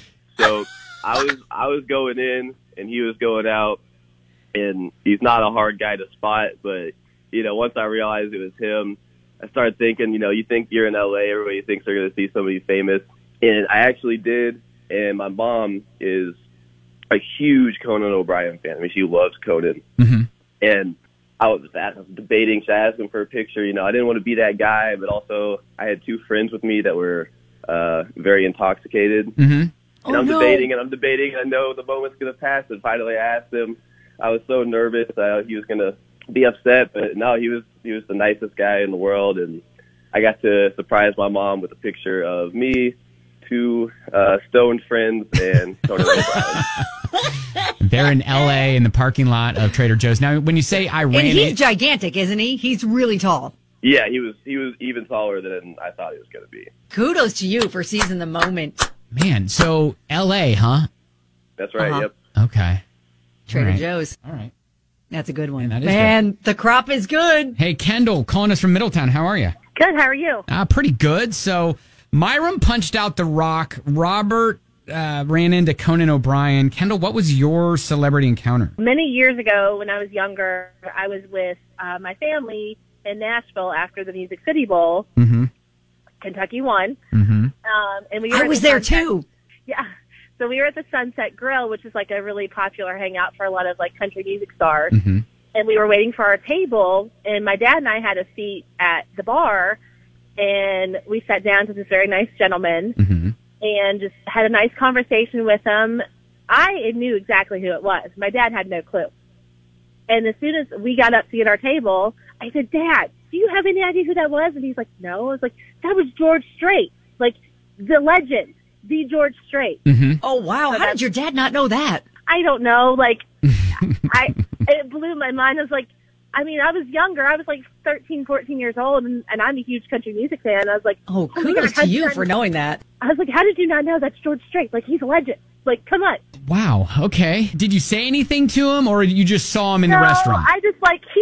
So I was I was going in and he was going out, and he's not a hard guy to spot, but you know, once I realized it was him, I started thinking, you know, you think you're in L A, everybody thinks they're going to see somebody famous, and I actually did. And my mom is a huge Conan O'Brien fan. I mean, she loves Conan. Mm-hmm. And I was, I was debating, should I ask him for a picture? You know, I didn't want to be that guy, but also I had two friends with me that were uh, very intoxicated. Mm-hmm. And Oh, I'm no. debating and I'm debating, and I know the moment's going to pass. And finally I asked him. I was so nervous. Uh, he was going to be upset, but no, he was he was the nicest guy in the world. And I got to surprise my mom with a picture of me, two uh, stoned friends, and Conan O'Brien. They're in L A in the parking lot of Trader Joe's. Now, when you say I And ran he's it, gigantic, isn't he? He's really tall. Yeah, he was he was even taller than I thought he was going to be. Kudos to you for seizing the moment. man, so L A, huh? That's right. Uh-huh. Yep. Okay. Trader All right. Joe's. All right. That's a good one. Man, that is Man, the crop is good. Hey, Kendall, calling us from Middletown. How are you? Good. How are you? Uh, pretty good. So, Myram punched out The Rock. Robert uh, ran into Conan O'Brien. Kendall, what was your celebrity encounter? Many years ago, when I was younger, I was with uh, my family in Nashville after the Music City Bowl. Mm-hmm. Kentucky won. Mm-hmm. Um, and we were I at was the there Sunset- too. Yeah. So we were at the Sunset Grill, which is like a really popular hangout for a lot of like country music stars. Mm-hmm. And we were waiting for our table, and my dad and I had a seat at the bar, and we sat down to this very nice gentleman Mm-hmm. and just had a nice conversation with him. I knew exactly who it was. My dad had no clue. And as soon as we got up to get our table, I said, Dad, do you have any idea who that was? And he's like, no. I was like, that was George Strait, like the legend, the George Strait. Mm-hmm. Oh, wow. So How did your dad not know that? I don't know. Like, I, it blew my mind. I was like, I mean, I was younger. I was like thirteen, fourteen years old, and, and I'm a huge country music fan. I was like, Oh, my kudos God, how to did you I- for knowing that. I was like, how did you not know that's George Strait? Like, he's a legend. Like, come on. Wow. Okay. Did you say anything to him, or you just saw him in no, the restaurant? I just like, he was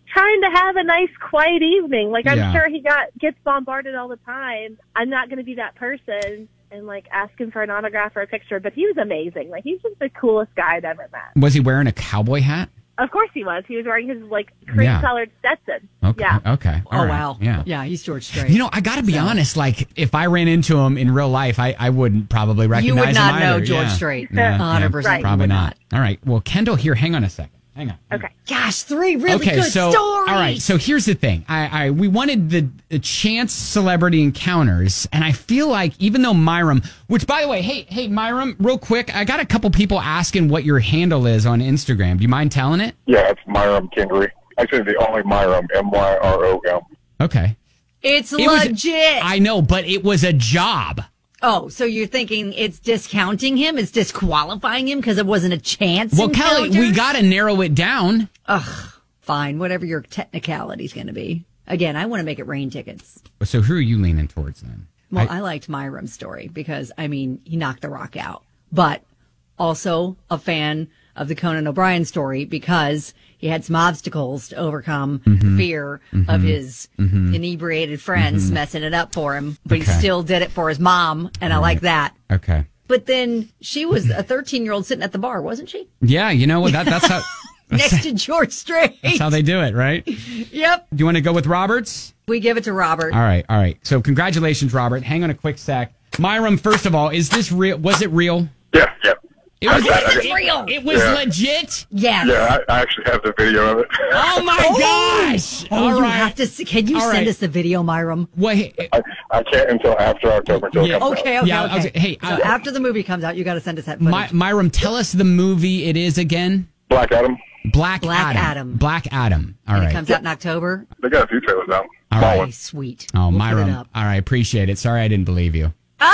trying to have a nice, quiet evening. Like, I'm Yeah. sure he got gets bombarded all the time. I'm not going to be that person and, like, ask him for an autograph or a picture. But he was amazing. Like, he's just the coolest guy I've ever met. Was he wearing a cowboy hat? Of course he was. He was wearing his, like, cream-colored Stetson. Okay. Yeah. Okay. All Oh, right. wow. Yeah. Yeah, he's George Strait. You know, I got to be honest. Like, if I ran into him in real life, I, I wouldn't probably recognize You would him not know either. George Yeah. Strait. Yeah, one hundred percent. yeah, you Probably would not. All right. Well, Kendall, here, hang on a second. Hang on. Okay. Gosh, three really okay, good so stories. all right. So here's the thing. I, I we wanted the, the chance celebrity encounters, and I feel like even though Myram, which by the way, hey hey Myram, real quick, I got a couple people asking what your handle is on Instagram. Do you mind telling it? Yeah, it's Myram Kendry. Actually, the only Myram, M Y R O M. Okay. It's It was- legit. I know, but it was a job. Oh, so you're thinking it's discounting him? It's disqualifying him because it wasn't a chance Well, Kelly, encounter? we got to narrow it down. Ugh, fine. Whatever your technicality's going to be. Again, I want to make it rain tickets. So who are you leaning towards then? Well, I- I, liked Myram's story because, I mean, he knocked The Rock out. But also a fan of the Conan O'Brien story because he had some obstacles to overcome Mm-hmm. fear of his inebriated friends messing it up for him. But Okay. he still did it for his mom, and I like that. Okay. But then she was a thirteen-year-old sitting at the bar, wasn't she? Yeah, you know what? That, that's how Next to George Strait. that's how they do it, right? Do Yep. you want to go with Roberts? We give it to Robert. All right, all right. So congratulations, Robert. Hang on a quick sec. Myram, first of all, is this real? Was it real? Yeah, yeah. It was, I- I- It's real. it was Yeah. legit. Yes. Yeah, I, I actually have the video of it. Oh my gosh! Oh, All you right. have to. See, can you All send right. us the video, Myram? Wait, I, I can't until after October until Yeah. it comes Okay, out. okay, Yeah, I was- okay. hey, so I- after the movie comes out, you got to send us that footage. My, Myram, tell us the movie it is again. Black Adam. Black, Black Adam. Adam. Black Adam. All and right. it comes out in October. They got a few trailers out. All Small right. ones. Sweet. Oh, We'll put Myram. it up. All right, appreciate it. Sorry I didn't believe you.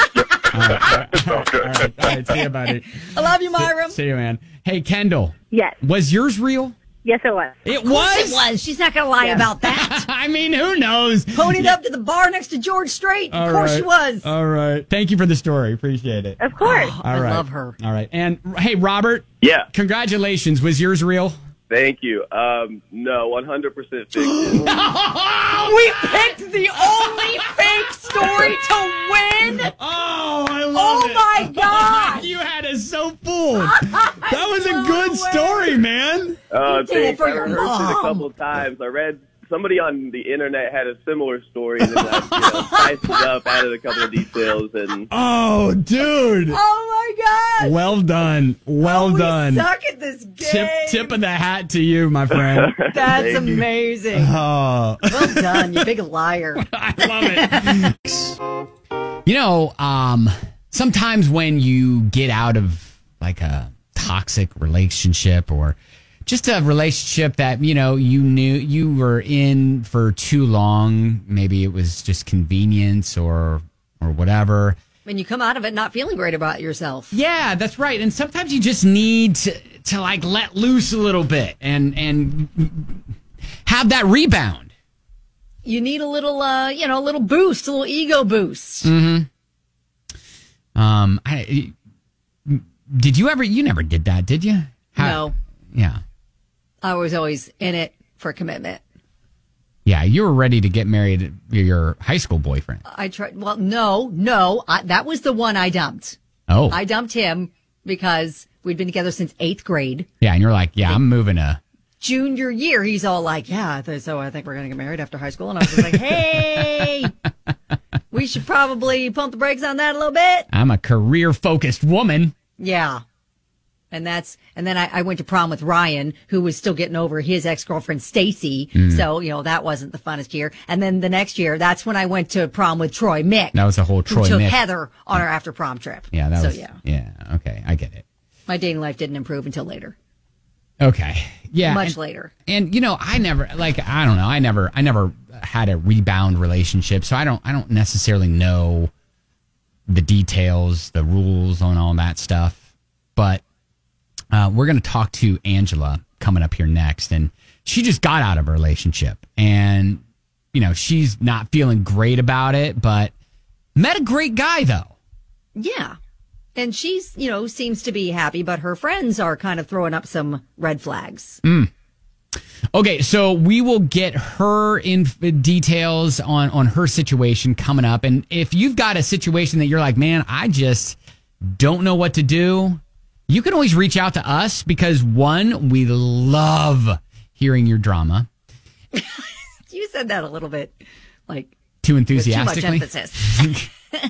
It's all good. All right, all right, see you about it. I love you, Myram. See you, man. Hey, Kendall, Yes. was yours real? Yes, it was. It Of course was? it was. She's not going to lie Yeah. about that. I mean, who knows? Ponied up to the bar next to George Strait. Of All course right. she was. All right. Thank you for the story. Appreciate it. Of course. All I right. love her. All right. And hey, Robert, Yeah. congratulations. Was yours real? Thank you. Um, no, one hundred percent fiction. We picked the only fake story to win. Oh, I love Oh it. my gosh. You had us so fooled. That was a good way. story, man. Uh, did it thanks. for I your rehearsed it mom. a couple times. I read somebody on the internet had a similar story, and then I you know, spiced it up, added a couple of details, and Oh, dude. Oh my gosh. Well done. Well we done. suck at this game. Tip tip of the hat to you, my friend. That's Thank you. amazing. Oh, Well done, you big liar. I love it. You know, um, sometimes when you get out of like a toxic relationship or just a relationship that, you know, you knew you were in for too long, maybe it was just convenience or or whatever. When you come out of it not feeling great about yourself. Yeah, that's right. And sometimes you just need to, to like let loose a little bit and and have that rebound. You need a little, uh, you know, a little boost, a little ego boost. Um, I, did you ever? You never did that, did you? No, Yeah, I was always in it for commitment. yeah. You were ready to get married to your high school boyfriend. I tried. Well, no, no, I, that was the one I dumped. Oh, I dumped him because we'd been together since eighth grade. yeah. And you're like, yeah, I'm moving to. Junior year, he's all like, yeah, th- so I think we're going to get married after high school. And I was just like, hey, we should probably pump the brakes on that a little bit. I'm a career focused woman. Yeah. And that's, and then I, I went to prom with Ryan, who was still getting over his ex-girlfriend, Stacy. Mm. So, you know, that wasn't the funnest year. And then the next year, that's when I went to prom with Troy Mick. That was a whole Troy who took Mick. Heather on her after prom trip. Yeah, that so, was. yeah, Yeah. Okay, I get it. my dating life didn't improve until later. Okay. Yeah. Much and, later. And you know, I never like I don't know, I never I never had a rebound relationship, so I don't I don't necessarily know the details, the rules on all that stuff. But uh, we're going to talk to Angela coming up here next, and she just got out of a relationship, and you know, she's not feeling great about it, but met a great guy though. Yeah. And she's, you know, seems to be happy, but her friends are kind of throwing up some red flags. Okay, so we will get her in details on, on her situation coming up. And if you've got a situation that you're like, man, I just don't know what to do, you can always reach out to us because, one, we love hearing your drama. You said that a little bit, like, too enthusiastically. with too much emphasis.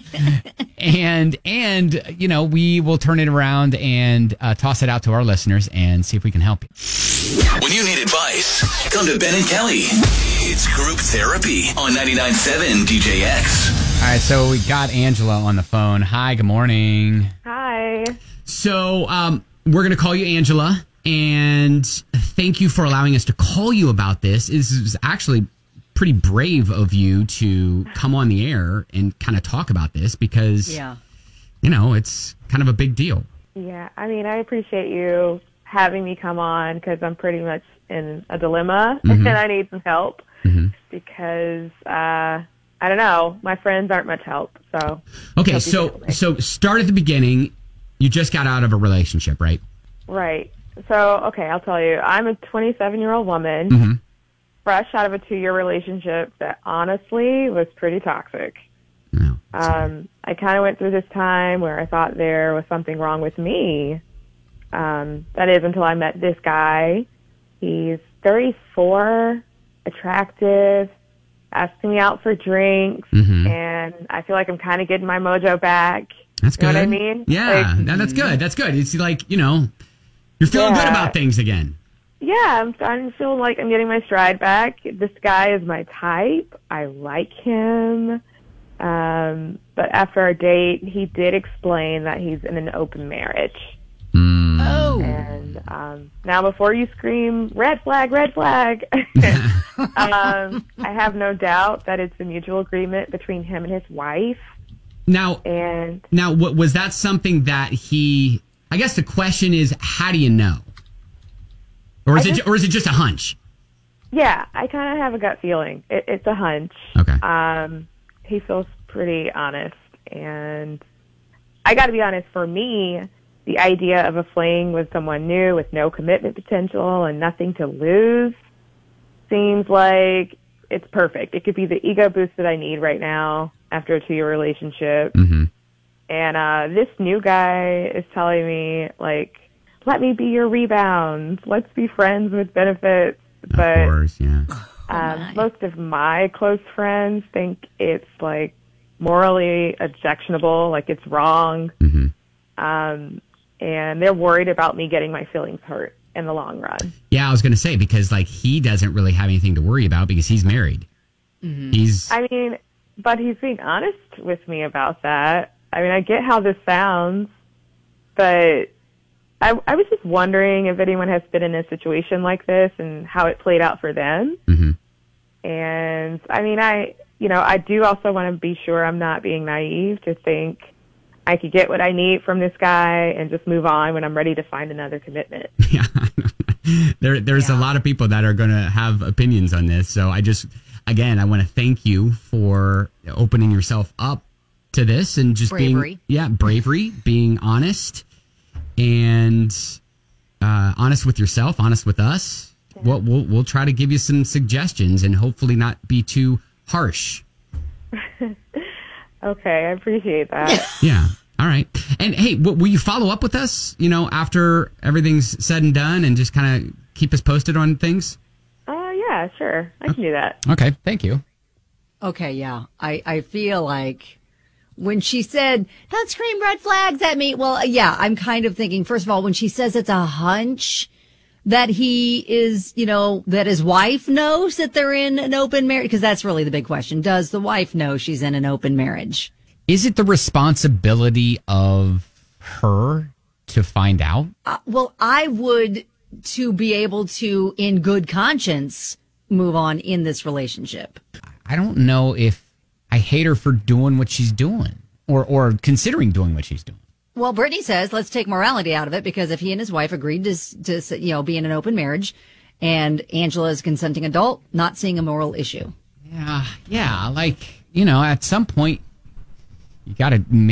and, and you know, we will turn it around and uh, toss it out to our listeners and see if we can help you. When you need advice, come to Ben and Kelly. It's group therapy on ninety-nine point seven D J X. All right, so we got Angela on the phone. Hi, good morning. Hi. So um, we're going to call you Angela, and thank you for allowing us to call you about this. This is actually pretty brave of you to come on the air and kind of talk about this because, yeah. you know, it's kind of a big deal. Yeah, I mean, I appreciate you having me come on because I'm pretty much in a dilemma Mm-hmm. and I need some help Mm-hmm. because, uh, I don't know, my friends aren't much help. So Okay, hope you so can help me. so start at the beginning. You just got out of a relationship, right? Right. So, okay, I'll tell you. I'm a twenty-seven-year-old woman, Mm-hmm. fresh out of a two-year relationship that honestly was pretty toxic. No. Um, I kind of went through this time where I thought there was something wrong with me. Um, that is until I met this guy. He's thirty-four, attractive, asking me out for drinks, Mhm. and I feel like I'm kind of getting my mojo back. That's You good. know what I mean? Yeah, Like, no, that's good. That's good. It's like, you know, you're feeling good Yeah. about things again. Yeah, I'm starting to feel like I'm getting my stride back. This guy is my type. I like him. Um, but after our date, he did explain that he's in an open marriage. Mm. Oh. And um, now before you scream, red flag, red flag, um, I have no doubt that it's a mutual agreement between him and his wife. Now, And now, what was that something that he? I guess the question is, how do you know, or is I it, just- or is it just a hunch? yeah, I kind of have a gut feeling. It, it's a hunch. Okay. Um, he feels pretty honest. And I got to be honest, for me, the idea of a fling with someone new with no commitment potential and nothing to lose seems like it's perfect. It could be the ego boost that I need right now after a two-year relationship. Mm-hmm. And uh, this new guy is telling me, like, let me be your rebound. Let's be friends with benefits. But Of course, yeah. um, most of my close friends think it's, like, morally objectionable, like it's wrong. Mm-hmm. Um, and they're worried about me getting my feelings hurt in the long run. Yeah, I was going to say, because like he doesn't really have anything to worry about because he's married. Mm-hmm. He's I mean, but he's being honest with me about that. I mean, I get how this sounds, but I, I was just wondering if anyone has been in a situation like this and how it played out for them. Mm-hmm. And I mean, I, you know, I do also want to be sure I'm not being naive to think I could get what I need from this guy and just move on when I'm ready to find another commitment. Yeah, there, there's Yeah. a lot of people that are going to have opinions on this. So I just, again, I want to thank you for opening yourself up to this and just Bravery. being, yeah, bravery, being honest and uh, honest with yourself, honest with us. We'll, we'll, we'll try to give you some suggestions and hopefully not be too harsh. Okay, I appreciate that. Yeah. All right. And hey, w- will you follow up with us, you know, after everything's said and done and just kind of keep us posted on things? Uh, yeah, sure. I can do that. Okay. Thank you. Okay, yeah. I, I feel like when she said, don't scream red flags at me. Well, yeah, I'm kind of thinking, first of all, when she says it's a hunch that he is, you know, that his wife knows that they're in an open marriage, because that's really the big question. Does the wife know she's in an open marriage? Is it the responsibility of her to find out? Uh, well, I would, to be able to, in good conscience, move on in this relationship. I don't know if I hate her for doing what she's doing or, or considering doing what she's doing. Well, Brittany says, let's take morality out of it, because if he and his wife agreed to, to, you know, be in an open marriage and Angela is a consenting adult, not seeing a moral issue. Yeah. Yeah. Like, you know, at some point you got to maybe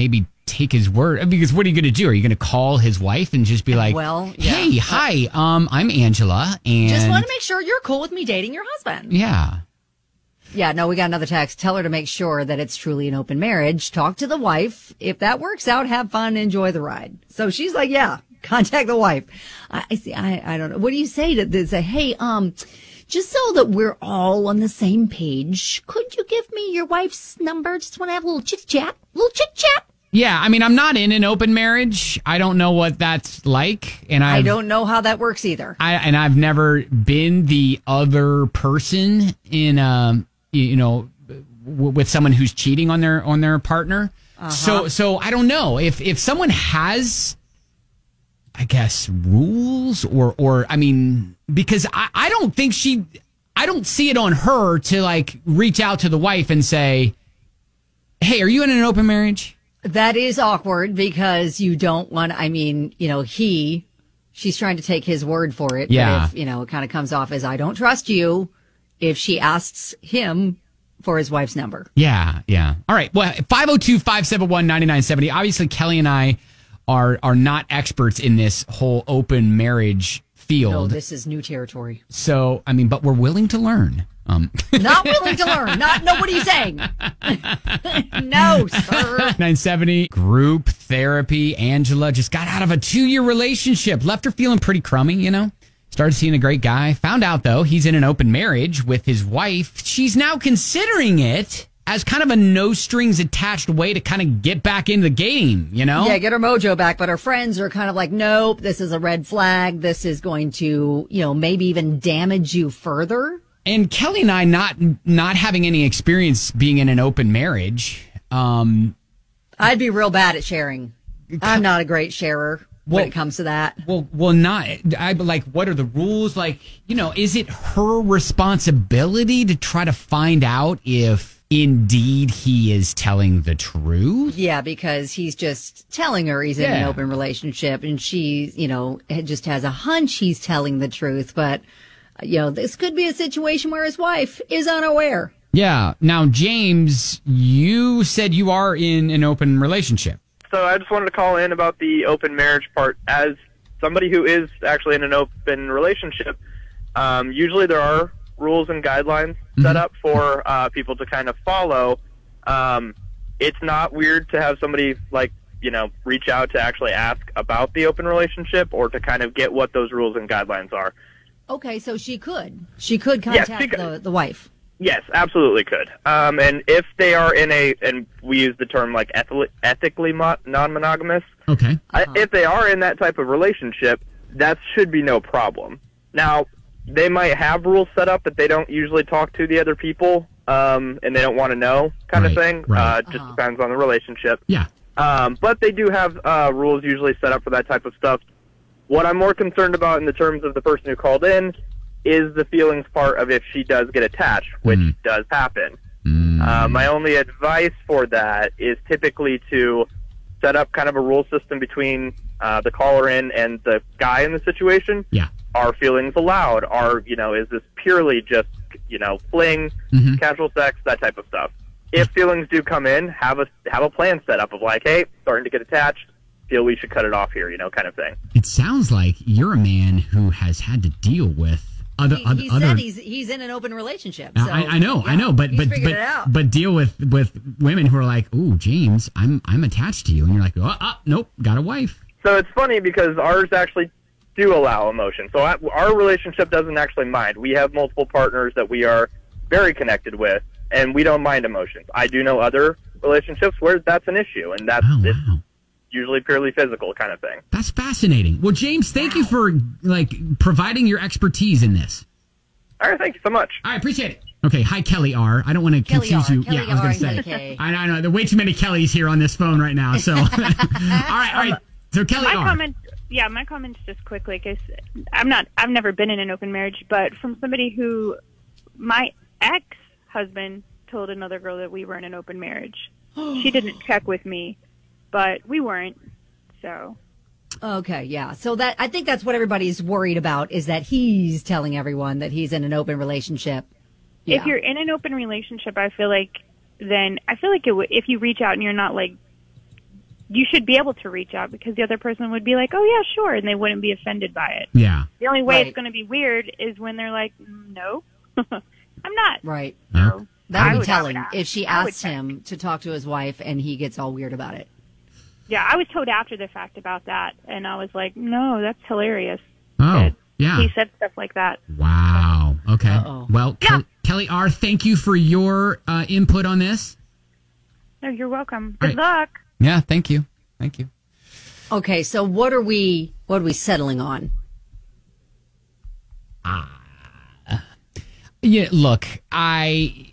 take his word? Because what are you going to do? Are you going to call his wife and just be like, Well, yeah. hey, hi, um, I'm Angela, and Just want to make sure you're cool with me dating your husband. yeah. Yeah, no, we got another text. Tell her to make sure that it's truly an open marriage. Talk to the wife. If that works out, have fun, enjoy the ride. So she's like, yeah, contact the wife. I, I see. I, I don't know. What do you say to this? Say, hey, um, just so that we're all on the same page, could you give me your wife's number? Just want to have a little chit chat, little chit chat. Yeah, I mean, I'm not in an open marriage. I don't know what that's like, and I've, I don't know how that works either. I and I've never been the other person in um you know w- with someone who's cheating on their on their partner. Uh-huh. So so I don't know if if someone has, I guess, rules or or I mean, because I, I don't think she I don't see it on her to like reach out to the wife and say, hey, are you in an open marriage? That is awkward because you don't want, I mean, you know, he, she's trying to take his word for it. Yeah. But if, you know, it kind of comes off as, I don't trust you if she asks him for his wife's number. Yeah, yeah. All right. Well, five oh two, five seven one, nine nine seven oh. Obviously, Kelly and I are are not experts in this whole open marriage field. No, this is new territory. So, I mean, but we're willing to learn. Um. Not willing to learn. Not, no, what are you saying? No, sir. nine seventy group therapy. Angela just got out of a two-year relationship. Left her feeling pretty crummy, you know. Started seeing a great guy. Found out, though, he's in an open marriage with his wife. She's now considering it as kind of a no-strings-attached way to kind of get back into the game, you know? Yeah, get her mojo back. But her friends are kind of like, nope, this is a red flag. This is going to, you know, maybe even damage you further. And Kelly and I not not having any experience being in an open marriage. Um, I'd be real bad at sharing. I'm not a great sharer when Well- it comes to that. well, well, not. I like. What are the rules? Like, you know, is it her responsibility to try to find out if indeed he is telling the truth? Yeah, because he's just telling her he's in an Yeah. open relationship, and she, you know, it just has a hunch he's telling the truth. But, you know, this could be a situation where his wife is unaware. Yeah. Now, James, you said you are in an open relationship. So I just wanted to call in about the open marriage part. As somebody who is actually in an open relationship, um, usually there are rules and guidelines set up for uh, people to kind of follow. Um, it's not weird to have somebody, like, you know, reach out to actually ask about the open relationship or to kind of get what those rules and guidelines are. Okay, so she could. She could Yes, contact she could. the, the wife. Yes, absolutely could. Um, and if they are in a, and we use the term like ethically, ethically mo- non-monogamous, Okay. I, if they are in that type of relationship, that should be no problem. Now, they might have rules set up that they don't usually talk to the other people, um, and they don't want to know, kind of Right, thing. right. Uh, it just depends on the relationship. Yeah. Um, but they do have uh, rules usually set up for that type of stuff. What I'm more concerned about in the terms of the person who called in is the feelings part of if she does get attached, which Mm. does happen. Mm. Uh, my only advice for that is typically to set up kind of a rule system between uh, the caller in and the guy in the situation. Yeah. Are feelings allowed? Are, you know, is this purely just, you know, fling, Mhm. casual sex, that type of stuff? If feelings do come in, have a have a plan set up of like, hey, starting to get attached, feel we should cut it off here, you know, kind of thing. It sounds like you're a man who has had to deal with other He, other. he other said he's he's in an open relationship. So, I, I know, I yeah, know, but he's but figured but it out. but deal with with women who are like, "Ooh, James, I'm I'm attached to you," and you're like, "Oh, oh nope, got a wife." So it's funny because ours actually do allow emotion. So I, our relationship doesn't actually mind. We have multiple partners that we are very connected with, and we don't mind emotions. I do know other relationships where that's an issue, and that's Oh, it's wow. usually purely physical kind of thing. That's fascinating. Well, James, thank you for like providing your expertise in this. All right, thank you so much. I appreciate it. Okay, hi Kelly R. I don't want to Kelly confuse R, you. Kelly yeah, I was R, going to and say. Kelly K. I know, I know. There are way too many Kellys here on this phone right now. So, all right, all right. So Kelly my R. comment, yeah, my comments just quickly because I'm not, I've never been in an open marriage, but from somebody who, my ex-husband told another girl that we were in an open marriage. She didn't check with me, but we weren't. So. Okay, yeah. So that I think that's what everybody's worried about is that he's telling everyone that he's in an open relationship. Yeah. If you're in an open relationship, I feel like then I feel like it w- if you reach out and you're not like you should be able to reach out because the other person would be like, oh, yeah, sure, and they wouldn't be offended by it. Yeah. The only way Right. it's going to be weird is when they're like, no, I'm not. Right. So That I would be would- I telling would- if she I would asked him to talk to his wife and he gets all weird about it. Yeah, I was told after the fact about that, and I was like, no, that's hilarious. Oh, that yeah. He said stuff like that. Wow. Okay. Uh-oh. Well, Yeah. Kelly, Kelly R., thank you for your uh, input on this. No, you're welcome. All Good right. luck. Yeah, thank you. Thank you. Okay, so what are we what are we settling on? Yeah, look, I.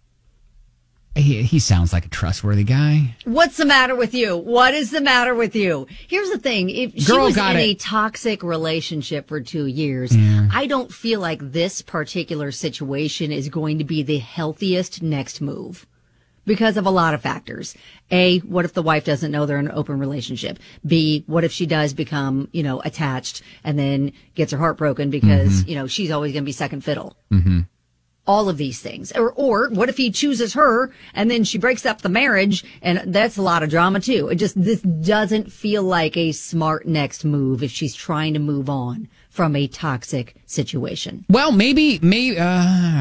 He, he sounds like a trustworthy guy. What's the matter with you? What is the matter with you? Here's the thing. If she Girl was got in it. a toxic relationship for two years, Yeah. I don't feel like this particular situation is going to be the healthiest next move because of a lot of factors. A, what if the wife doesn't know they're in an open relationship? B, what if she does become, you know, attached and then gets her heart broken because, Mhm. you know, she's always going to be second fiddle? Mm-hmm. All of these things. Or, or what if he chooses her and then she breaks up the marriage and that's a lot of drama too. It just, this doesn't feel like a smart next move if she's trying to move on from a toxic situation. Well, maybe, maybe, uh,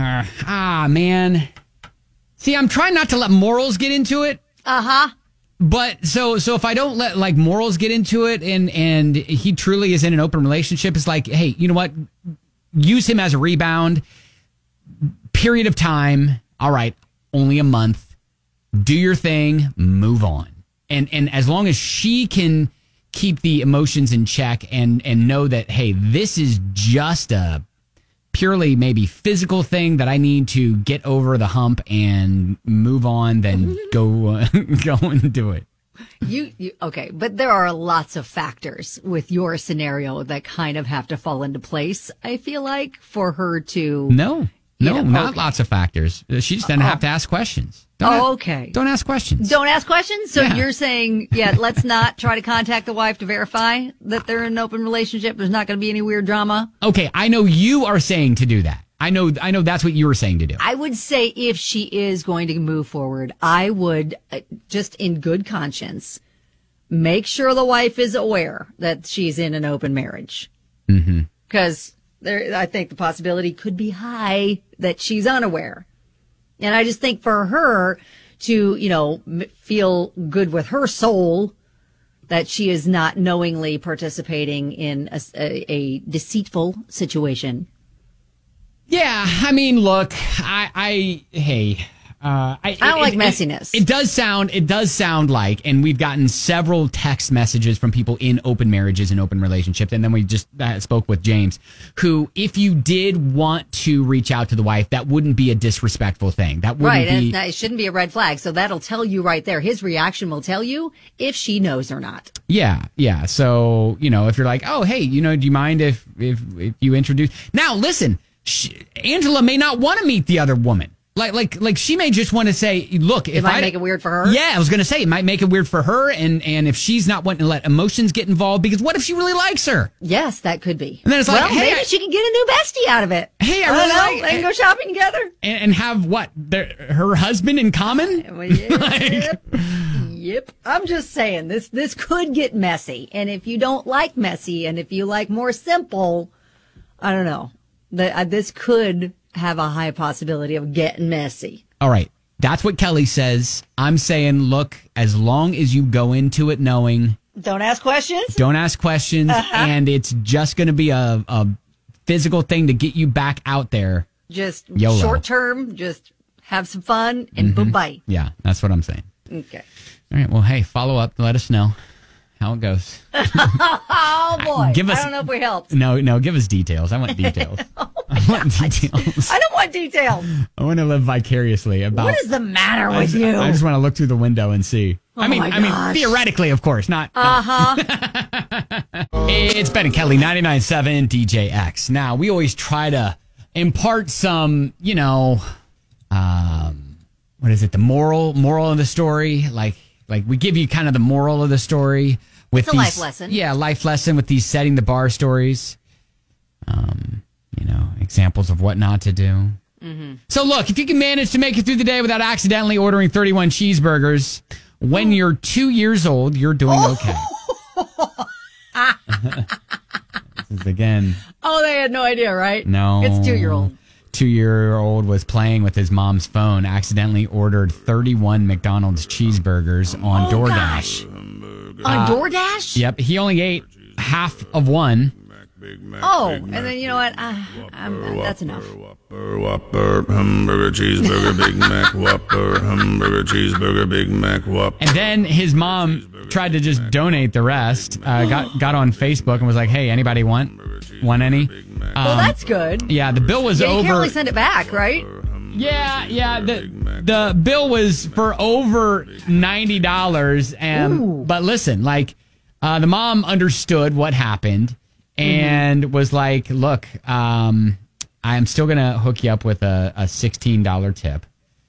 ah, man. See, I'm trying not to let morals get into it. Uh-huh. But so, so if I don't let like morals get into it and, and he truly is in an open relationship, it's like, hey, you know what? Use him as a rebound. Period of time. All right. Only a month. Do your thing. Move on. And, and as long as she can keep the emotions in check and, and know that, hey, this is just a purely maybe physical thing that I need to get over the hump and move on, then go, uh, go and do it. You, you, okay, but there are lots of factors with your scenario that kind of have to fall into place, I feel like, for her to... No, no, Yeah, not okay. lots of factors. She just doesn't have to ask questions. Don't Oh, a- okay. Don't ask questions. Don't ask questions? So Yeah. you're saying, yeah, let's not try to contact the wife to verify that they're in an open relationship. There's not going to be any weird drama. Okay, I know you are saying to do that. I know, I know that's what you were saying to do. I would say if she is going to move forward, I would, uh, just in good conscience, make sure the wife is aware that she's in an open marriage. Mm-hmm. Because there, I think the possibility could be high that she's unaware. And I just think for her to, you know, m- feel good with her soul that she is not knowingly participating in a, a, a deceitful situation. Yeah, I mean, look, I, I, hey, uh, I, I don't it- like it- messiness. It, it does sound, it does sound like, and we've gotten several text messages from people in open marriages and open relationships, and then we just uh, spoke with James, who, if you did want to reach out to the wife, that wouldn't be a disrespectful thing. That wouldn't Right. be. And that, it shouldn't be a red flag. So that'll tell you right there. His reaction will tell you if she knows or not. Yeah, yeah. So, you know, if you're like, oh, hey, you know, do you mind if if, if you introduce? Now, listen, sh Angela may not want to meet the other woman. Like, like, like she may just want to say, look, if It might I make it weird for her. Yeah, I was going to say it might make it weird for her, and and if she's not wanting to let emotions get involved, because what if she really likes her? Yes, that could be. And then it's like, well, hey, maybe I- she can get a new bestie out of it. Hey, I I really don't know. like- They can go shopping together. And, and have what their, her husband in common? Yep. Yep. I'm just saying this this could get messy. And if you don't like messy and if you like more simple, I don't know. The, uh, this could have a high possibility of getting messy. All right. That's what Kelly says. I'm saying, look, as long as you go into it knowing, Don't ask questions. don't ask questions, Uh-huh. and it's just going to be a, a physical thing to get you back out there. Just YOLO. short term, just have some fun and Mhm. bye Yeah, that's what I'm saying. bye. Okay. All right. Well, hey, follow up. Let us know how it goes. Oh boy. Give us- I don't know if we helped. No, no, give us details. I want details. I want details. I don't want details. I want to live vicariously about. What is the matter I with just, you? I just want to look through the window and see. Oh I mean, my I mean, gosh. theoretically, of course, not. Uh huh. It's Ben and Kelly, ninety-nine point seven D J X. Now, we always try to impart some, you know, um, what is it? The moral, moral of the story. Like, like we give you kind of the moral of the story with It's a these, life lesson. Yeah, life lesson with these setting the bar stories. Um, you know, examples of what not to do. Mm-hmm. So look, if you can manage to make it through the day without accidentally ordering thirty-one cheeseburgers When you're two years old, you're doing okay. This is again. Oh, they had no idea, right? No. It's two-year-old. Two-year-old was playing with his mom's phone, accidentally ordered thirty-one McDonald's cheeseburgers on Oh, DoorDash. gosh. On Uh, DoorDash? Yep. He only ate half of one. Oh, and then you know what? Uh, I'm, that's enough. Whopper, hamburger, cheeseburger, Big Mac, Whopper, hamburger, cheeseburger, Big Mac, Whopper. And then his mom tried to just donate the rest. Uh, got got on Facebook and was like, "Hey, anybody want want any?" Um, Well, that's good. Yeah, the bill was Yeah, you over. can't really send it back, right? Yeah, yeah. The the bill was for over ninety dollars, and but listen, like uh, the mom understood what happened and Mm-hmm. was like, "Look, um, I am still gonna hook you up with a, a sixteen dollar tip."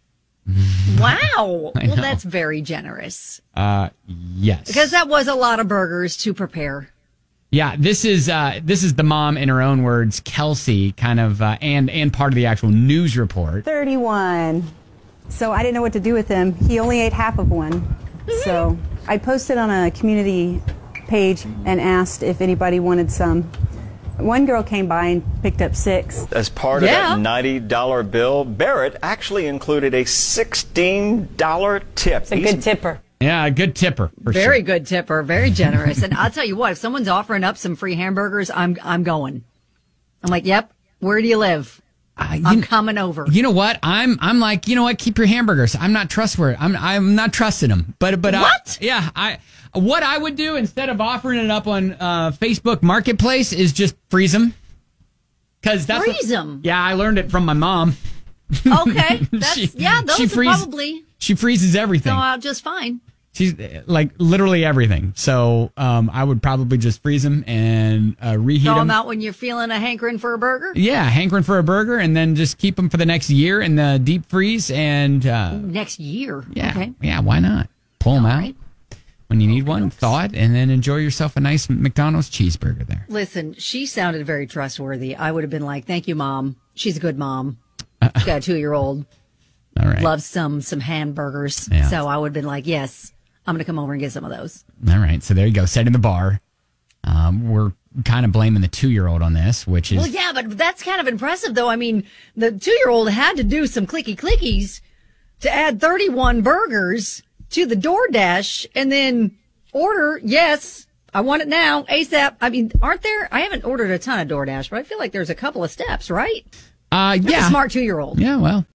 Wow. I Well, know. that's very generous. Uh, yes, Because that was a lot of burgers to prepare. yeah. This is uh, this is the mom in her own words, Kelsey, kind of, uh, and and part of the actual news report. thirty-one. So I didn't know what to do with him. He only ate half of one. So I posted on a community page and asked if anybody wanted some. One girl came by and picked up six. As part of that ninety dollar bill, Barrett actually included a sixteen dollar tip. It's a good tipper. Yeah, a good tipper. For Very sure. good tipper. Very generous. And I'll tell you what, if someone's offering up some free hamburgers, I'm I'm going. I'm like, yep. Where do you live? I'm coming over. You know what? I'm I'm like, you know what? Keep your hamburgers. I'm not trustworthy. I'm I'm not trusting them. But but What? I, yeah, I what I would do instead of offering it up on uh, Facebook Marketplace is just freeze them. Cause that's what- Freeze 'em? Yeah, I learned it from my mom. Okay. That's, She- yeah, those she are freeze- probably She freezes go everything. out just fine. She's uh, like literally everything. So um, I would probably just freeze them and uh, reheat Throw them. them out when you're feeling a hankering for a burger. Yeah, hankering for a burger, and then just keep them for the next year in the deep freeze. And uh, Next year. yeah, Okay. yeah, why not? Pull them out when you need one, thaw it, and then enjoy yourself a nice McDonald's cheeseburger there. Listen, she sounded very trustworthy. I would have been like, thank you, Mom. She's a good mom. She's got a two-year-old. All right. Loves some some hamburgers. Yeah. So I would have been like, yes, I'm going to come over and get some of those. All right, so there you go, setting the bar. Um, we're kind of blaming the two-year-old on this, which is Well, yeah, but that's kind of impressive, though. I mean, the two-year-old had to do some clicky clickies to add thirty-one burgers to the DoorDash and then order, yes, I want it now, ASAP. I mean, aren't there? I haven't ordered a ton of DoorDash, but I feel like there's a couple of steps, right? uh, That's yeah, a smart two-year-old. yeah. Well,